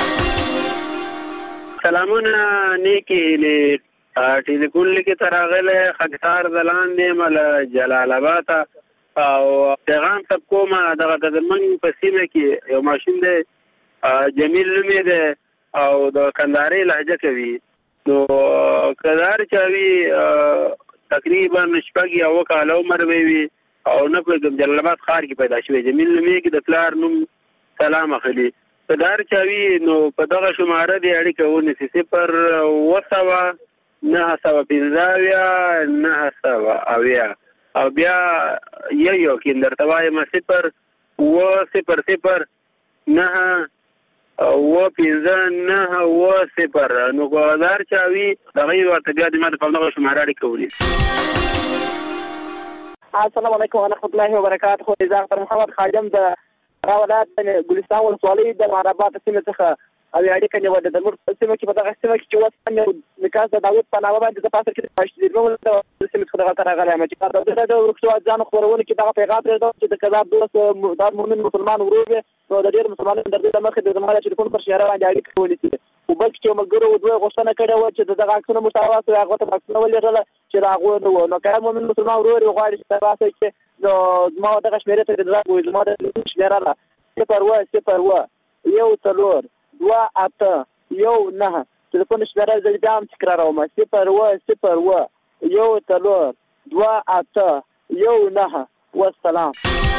سلامونه نیکی لی ټلیفون لیکې تراغله خاکسار زلان دی مل جلال آباد او پیغام تب کومه دغه د من په سیمه کې یو ماشین دی جمیل نومې دی او د کندهاري لهجه کوي. نو کدار چاوي تقریبا شپږ یا وکاله عمر وي او نه کوم جلال آباد ښار کې پیدا شوی. جمیل نومې کې د پلار نوم سلام اخلي. کدار چاوي نو په دغه شماره دی اړیکه ونیسي 0-9-50-9-0 او بیا یو کې درته وایم 0-0-9-9-0 نو ګودار چاوي دغه ورته بیا د ماده په دغه شماره اړیکه ونیسي. السلام علیکم ورحمت الله وبرکاته. زه محمد خادم د راولات ګلستان ولسوالۍ د معربات سیمه څخه او اړیکه نیولې د نور سیمه کې په دغه سیمه کې چې وڅ نکاح د داوود په نامه باندې د پاسه کې پښتې د سیمه څخه دغه راغلی ما چې د ورکشو ځان خبرونه کې دغه پیغام پرېږدو چې د کذاب دوست د مؤمن مسلمان ورور نو د ډېر مسلمانانو د دې مخې د زموږ ټلیفون پر شمیره باندې اړیکه ونیسي. او بلکې چې ملګرو دوی غوښتنه کړې وه چې دغه عکسونه مشترک وي هغه ته عکسونه ولېږله چې د هغو نه وو. نو که مؤمن مسلمان ورور یې غواړي چې ترلاسه کړي نو زما دغه شمېرې ته د راغلو زما د شمېره ده 0-0-2-8-1-9 ټلیفون شمیره زه بیا هم تکراروم 0-0-2-8-1-9 والسلام.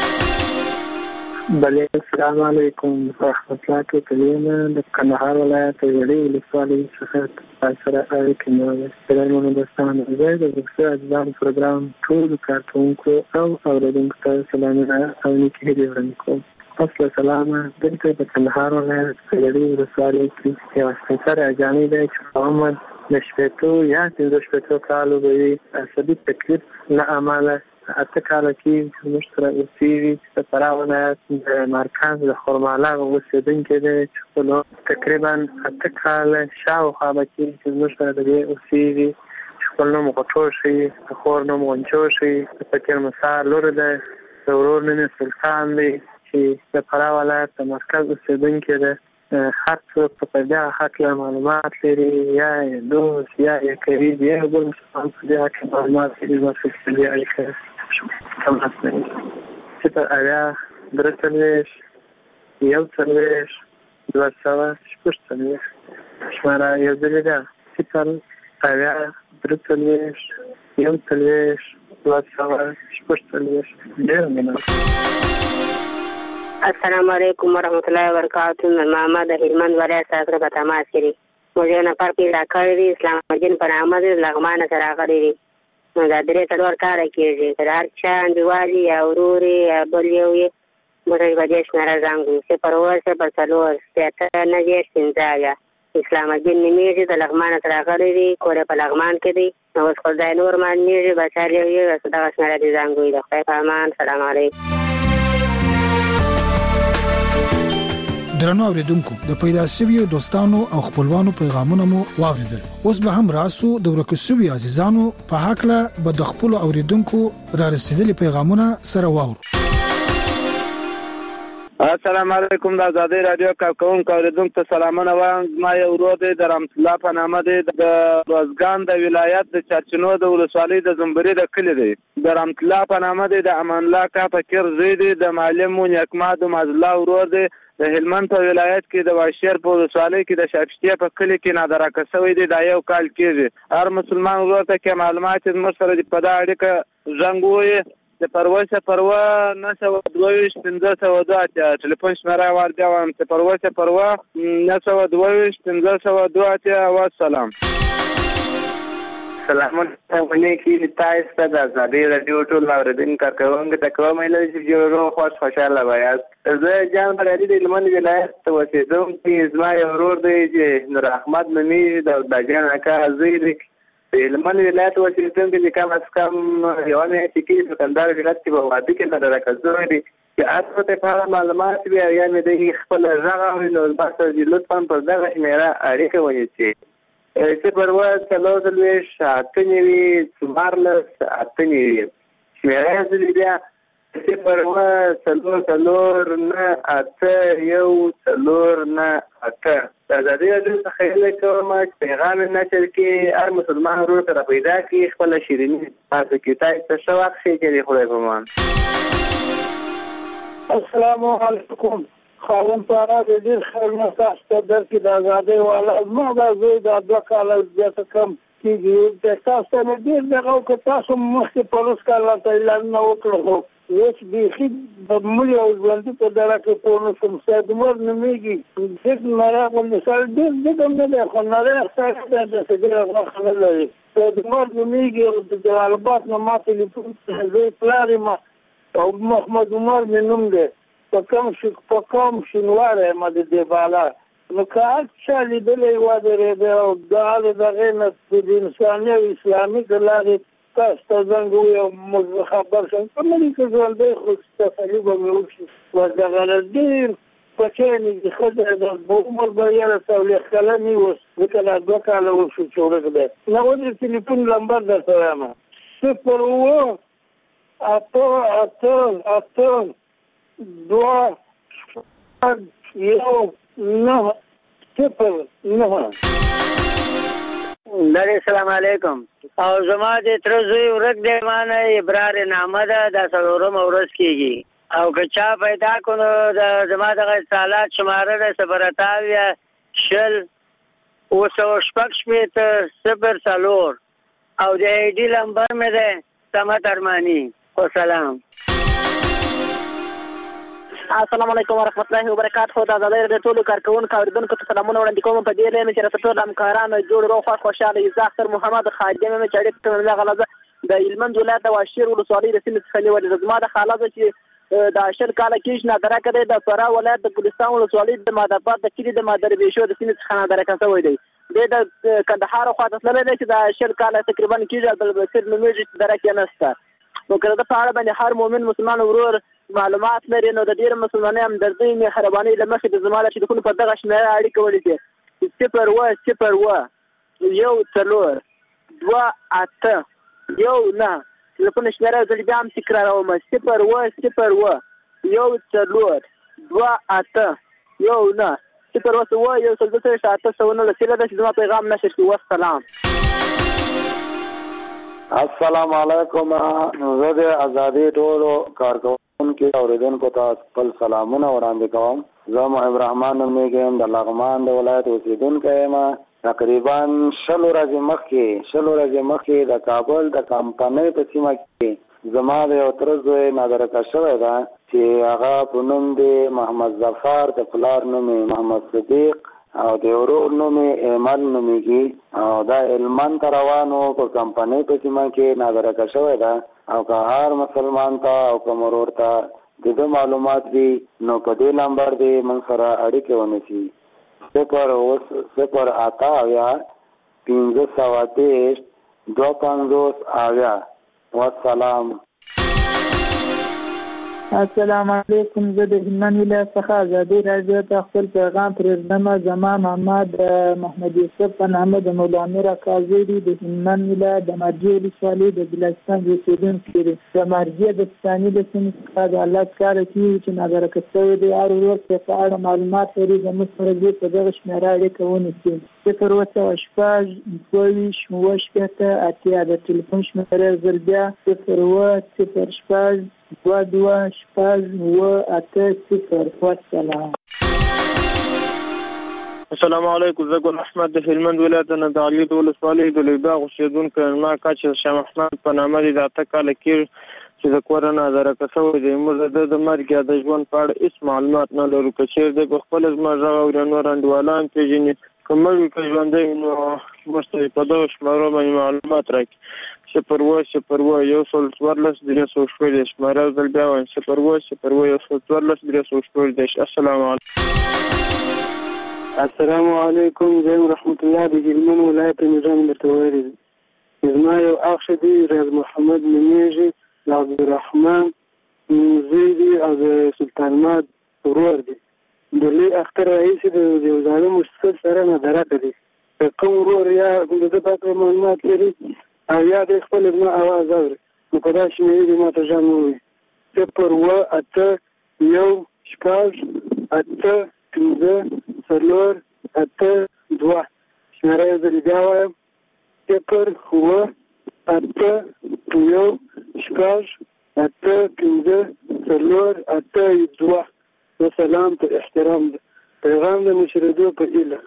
بله السلام علیکم ورحمت الله وبرکاته. د کندهار ولایت جوړي ولسوالۍ څخه سره اړیکه نیولې. سلام دوستان. زه د بکسو ځان پروګرام ټول کارکونکو او اوریدونکو ته سلامونه او نیکي هیلې وړاندې کوم. اصل سلامه دلته په کندهار ولایت سړي ولسوالۍ کې یو سپینسر اجاني دی چې عمر د شپېتو یا 15 کالو به وي. عصبي تکلیف له امله 8 کاله کې زموږ سره اوسېږي. د فراه ولایت د مرکز د خرمالاغ اوسېدونکی دی چې تقریبا 8 کاله شاوخوا به کې زموږ سره د دې اوسېږي. خپل نوم غټوشي، د خور نوم غنچوشي، د فکر مسار لور دی، د ورور نوم سلطان دی چې د فراه ولایت د مرکز اوسېدونکی دی. هر څوک په دې حق له معلومات لري، یا دوست یا قریب یا بل مسلمان په دې حق معلومات لري، ورته په دې اړه تماس لري. صفر اویا درې څلوېښت یو څلوېښت 246 شماره یو ځل ده. صفر اویا درې څلوېښت یو څلوېښت 246. ډېر مننه. السلام علیکم ورحمۃ اللہ وبرکاتہ. محمد هلمند ولایت سره په تماس کې موږ نه پر پیدا کړی دی. اسلام الدین پر احمد لغمان سره غړي دي. نو دا درې څلور کار کېږي چې هر چا انډیوالي یا وروري یا بل یو یې موږ به دې سره زنګو چې پر ورسه په څلور ستته نه یې سنځایا. اسلام الدین نیمه د لغمان سره غړي دي، کور په لغمان کې دي. نو اوس خدای نور باندې بچاله یې صدا سره دي زنګو. د خدای په امان. سلام علیکم. درنو اوریدونکو، د پیدا شویو دوستانو او خپلوانو پیغامونه مو واوریدل. اوس به هم راسو د ورکو شویو عزیزانو په حق له به د خپل اوریدونکو را رسیدلي پیغامونه سره واورو. السلام علیکم. د آزادۍ رادیو کارکونکو اوریدونکو ته سلامونه وایم. ما یو ورور دی د رحمت الله په نامه دی، د روزګان د ولایت د چارچنو د ولسوالۍ د زمبري د کلي دی. د رحمت الله په نامه دی، د امان الله کا فقیر زوی دی، د معلم نیکماد مازله ورور دی. د هلمند په ولایت کې د واشیر په ولسوالۍ کې د شاپشتیا په کلي کې نادرا کسوي دی. دا یو کال کېږي. هر مسلمان ورور ته کې معلومات زموږ سره په دا اړیکه زنګ ووایي. د پروسه پروا 922 1502 ټلیفون شماره ورته وایم چې پروسه پروا 922 1502. والسلام. سلامونه ونیکی تاسو ته د آزادۍ رادیو ټول اوریدونکو کارکونکو ته کوم مېل چې جوړو خوشاله وایي. زه جان برادي د هلمند ولایت ته اوسېدم چې زما یو ورور دی چې نور احمد نومي د جان اکا زوی دی. د هلمند ولایت اوسېدم چې کم از کم یو نه چې په کندهار ولایت کې په وادي کې نه راکزوي دي چې تاسو ته په معلومات بیا یا مې د خپل ژغه نو تاسو دې لطفا پر دغه شمیره اړیکه ونیسئ. چې پروا څلور څلوېښت اتنوي څوارلس اتنوي شمیره یې بیا چې پروا څلور نه اته یو څلور نه اته. د آزادۍ رادیو څخه هیله کوم چې پیغام نشر کې هر مسلمان ورور سره پیدا کړي، خپل شیریني تاسو کې تاسو څه وخت شي چې خدای په امان. السلام علیکم. خاون پارا د دې خیر نه تاسو درکې د آزادۍ والا ما د زوی د 2 کال زیاته کم کېږي. د تاسو نه ډېر دغه که تاسو مخکې په روس کال ته اعلان نه وکړو اوس بیخي د ملي او ژوندي په دغه کې په نو سم سیدمر نومېږي. دغه مرغه مثال دغه نه دی خو نه احساس د سګرټ غوښه نه لري. سیدمر نومېږي د جلالباد نه ما ټلیفون زوی پلار ما او محمد عمر مې نوم دی. په کوم شینواره ما د دې بالا نو که هر چا لیدلی ودرېده او د دغې نه د انساني او اسلامي د لارې تاسو ته زنګ وویم موږ خبر شم. په ملي کې ژوندی خو تسلي به مې وشي. وردغه ډېر بچی مې د ښځه د عمر به یاره 40 کلن یې اوس ځکه لا 2 کاله وشو چې ورک دی. نو د ټلیفون نمبر درته وایم 0 8 2 یو 9 0 9. سلام علیکم. او زما د تر زوی ورک دی مانه ابرار نامه ده د څلورم ورځ کېږي. او که چا پیدا کړو د زما دغه اتصالات شماره ده 0 شل اوسو شپږ شپېته 0 او د ای ډي نمبر مې ده سمت ارماني. والسلام. السلام علیکم ورحمۃ اللہ وبرکاتہ. د آزادۍ رادیو ټولو کارکونکو اوریدونکو ته سلامونه وړاندې کوم. په دې لاره چې راته ټول همکارانو جوړ روغ خوشاله یو اختر محمد خادم مې چړې ته غلطه د هلمند ولایت د واشیر ولسوالۍ د سیمې څخه نیولې. زما د خاله چې د شل کال کې نادره کړی د فرا ولایت د ګلستان ولسوالۍ د مادرآباد د کلی د مادربیشو د سیمې څخه نادره کړی دی. د کندهار خوا ته تللی دی چې د شل کال تقریبا کېږي عبدالبصیر نومېږي چې دره کې نشته. نو که د په اړه باندې هر مؤمن مسلمان ورور معلومات لري نو د ډېر مسلمانۍ همدردۍ مهربانۍ له مخې د زما له ټلیفون په دغه شمېره اړیکه ولیکئ 01012 ټلیفون شمېره زه بیا هم تکراروم 01012 زما پیغام نشر شي. والسلام. السلام علیکم. زه د ازادي ټولو کارکونکو اوریدونکو ته خپل سلامونه وړاندې کوم. زه محب رحمان نومېږم د لغمان د ولایت اوسېدونکی یم. تقریبا 10 ورځې مخکې د کابل د کمپنۍ په سیمه کې زما د یو تره زوی نادره شوی ده چې هغه په نوم دی محمد ظفر، د پلار نوم محمد صدیق او د ورور نوم ایمل نومېږي او دا هلمند ته روانو په کمپنۍ په سیمه کې نادره شوی ده. او که هر مسلمان ته او که مرور ته د معلومات وي نو په دې نمبر دی موږ سره اړیکې ونیسي 080 والسلام. السلام علیکم. زه د هلمند ولایت څخه ازادي راډیو ته خپل پیغام پرېږدم. زما محمد محمد یوسف په نامه د مولانا قاضي دی د هلمند ولایت د مرجع ولسوالۍ د بلوچستان اوسېدونکی دی. د مرجع د پښتاني د سیمې څخه د الله کار کوي چې نادره شوی دی. هر ورځ په اړه معلومات لري زموږ سره دې په دغه شمېره اړیکه ونیسي 010 د ټلیفون شمېره زر بیا 010 والسلام. السلام علیکم. زه ګل احمد د هلمند ولایت نه د علي د ولسوالۍ د لیباغ اوسېدونکی یم. ما چې شاه محمد په نامه دی د 8 کاله کې چې د کور نادره شوی دی. موږ د مرګ یا د ژوند په اړه هېڅ معلومات نه لرو. که چېرې دی په خپله زما غږ اوري نور انډیوالان پېژني که مړ وي که ژوندی نو موږ ته په دغه شمېرو باندې معلومات راکړي 010 شمېره زه بیا وایم 010 السلام علیکم. السلام علیکم. زه رحمت الله د هلمند ولایت نظام درته ویلی دی. زما یو اخ دی ریاض محمد نومېږي د عبدالرحمن زوی دی او د سلطان ماد ورور دی. د لوی اختر رئیس د یو ځانه مشترک سره نادره کړي. کوم ورور یا د ده پاک معلومات لري او یا د خپل زما اواز اوري نو په دا شمېرې دې ما ته ژر ووایي 010 شمېره یې زه بیا وایم 010 وسلام ته احترام ده پیغام د مشردو په ایله.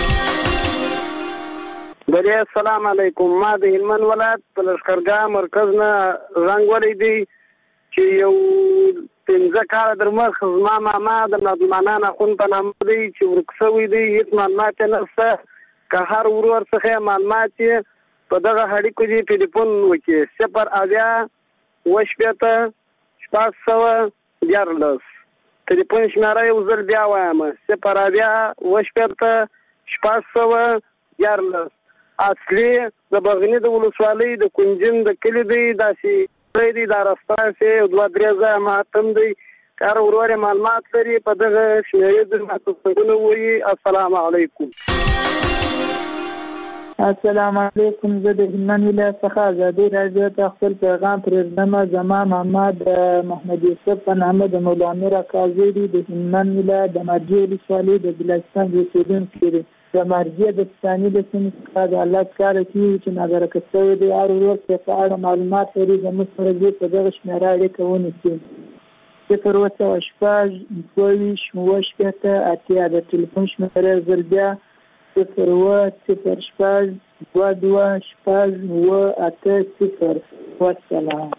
بلې السلام علیکم. ما د هلمند ولایت په لښکرګاه مرکز نه زنګ ولی دی چې یو 15 کاله در مخکې زما ماما د نادمانان اخون په نامه دی چې ورک شوی دی. هېڅ معلومات یې نشته. که هر ورور څخه یې معلومات یې په دغه اړیکو دې ټلیفون وکړي 080 ټلیفون شمېره یو ځل بیا وایم 010 اصلي د بغني د ولسوالۍ د کنجن د کلي دی داسې دی دا رستاسې 2-3 ځایه ماتم دی. که هر ورور معلومات لري په دغه شمېرې د ماتوسنګونه وایي. السلام علیکم. السلام علیکم. زه د هلمند ولایت څخه ازادي راډیو ته خپل پیغام پرېږدم. زما محمد محمد یوسف په نامه د مولانا قاضي دی د هلمند ولایت د مرجع ولسوالۍ د بلوچستان اوسېدونکی دی. د مرجع د پښتاني د سیمې څخه د الله کار کوي چې نادره شوی دی. هر ورځ په اړه معلومات لري زموږ سره دې په دغه شمېره اړیکه ونیسي 010 د ټلیفون شمېره زر بیا 010 والسلام.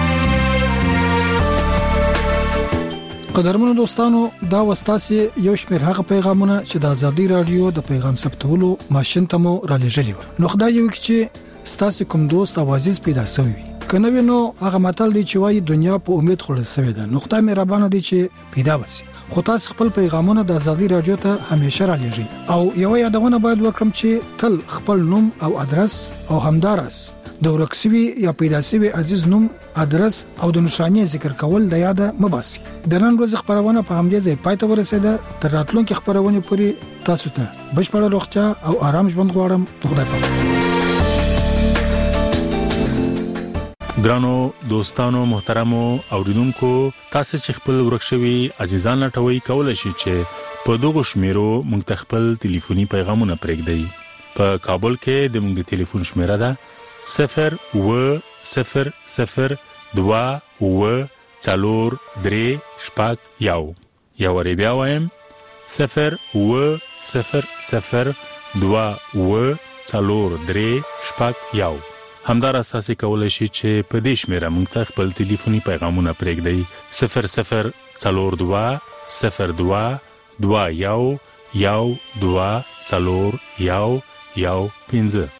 قدرمنو دوستانو دا وستاسي یو شمېر هغه پیغامونه چې د ازادي رادیو د پیغام ثبتولو ماشين ته مو را لېږلي و. نو خدای یو چې ستاسو کوم دوست او عزیز پیدا شوی کنه نو هغه متل دی چې وایي دنیا په امید خلل سوي ده. نقطه مهربانه دي چې پیدا وسی. خو تاسو خپل پیغامونه د ازادي رادیو ته همیشه را لېږئ او یو یادونه باید وکړم چې تل خپل نوم او ادرس او همدارس د ورکسوي یا پیدا سوي عزیز نوم ادرس او د نشانې ذکر کول د یاده مباسي. د نن ورځ خبرونه په همدې ځای پای ته ورسېده. تر راتلونکي خبرونه پورې تاسو ته بشپړه روغتیا او آرام ژوند غواړم. خدای پاک. ګرانو دوستانو محترمو اوریدونکو تاسو چې خپل ورکشوي عزیزان لټوي کولای شئ چې په دغه شمیرو مونږ ته خپل ټلیفوني پیغامونه پرېږدئ. په کابل کې د مونږ د ټلیفون شمیره ده 0100042 یا ور بیا وایم 0100042 همدار اساسي کولای شي چې په دې شمیره مونږ ته خپل ټلیفوني پیغامونه پرېږدئ 0020221 1 2 4 1 1 5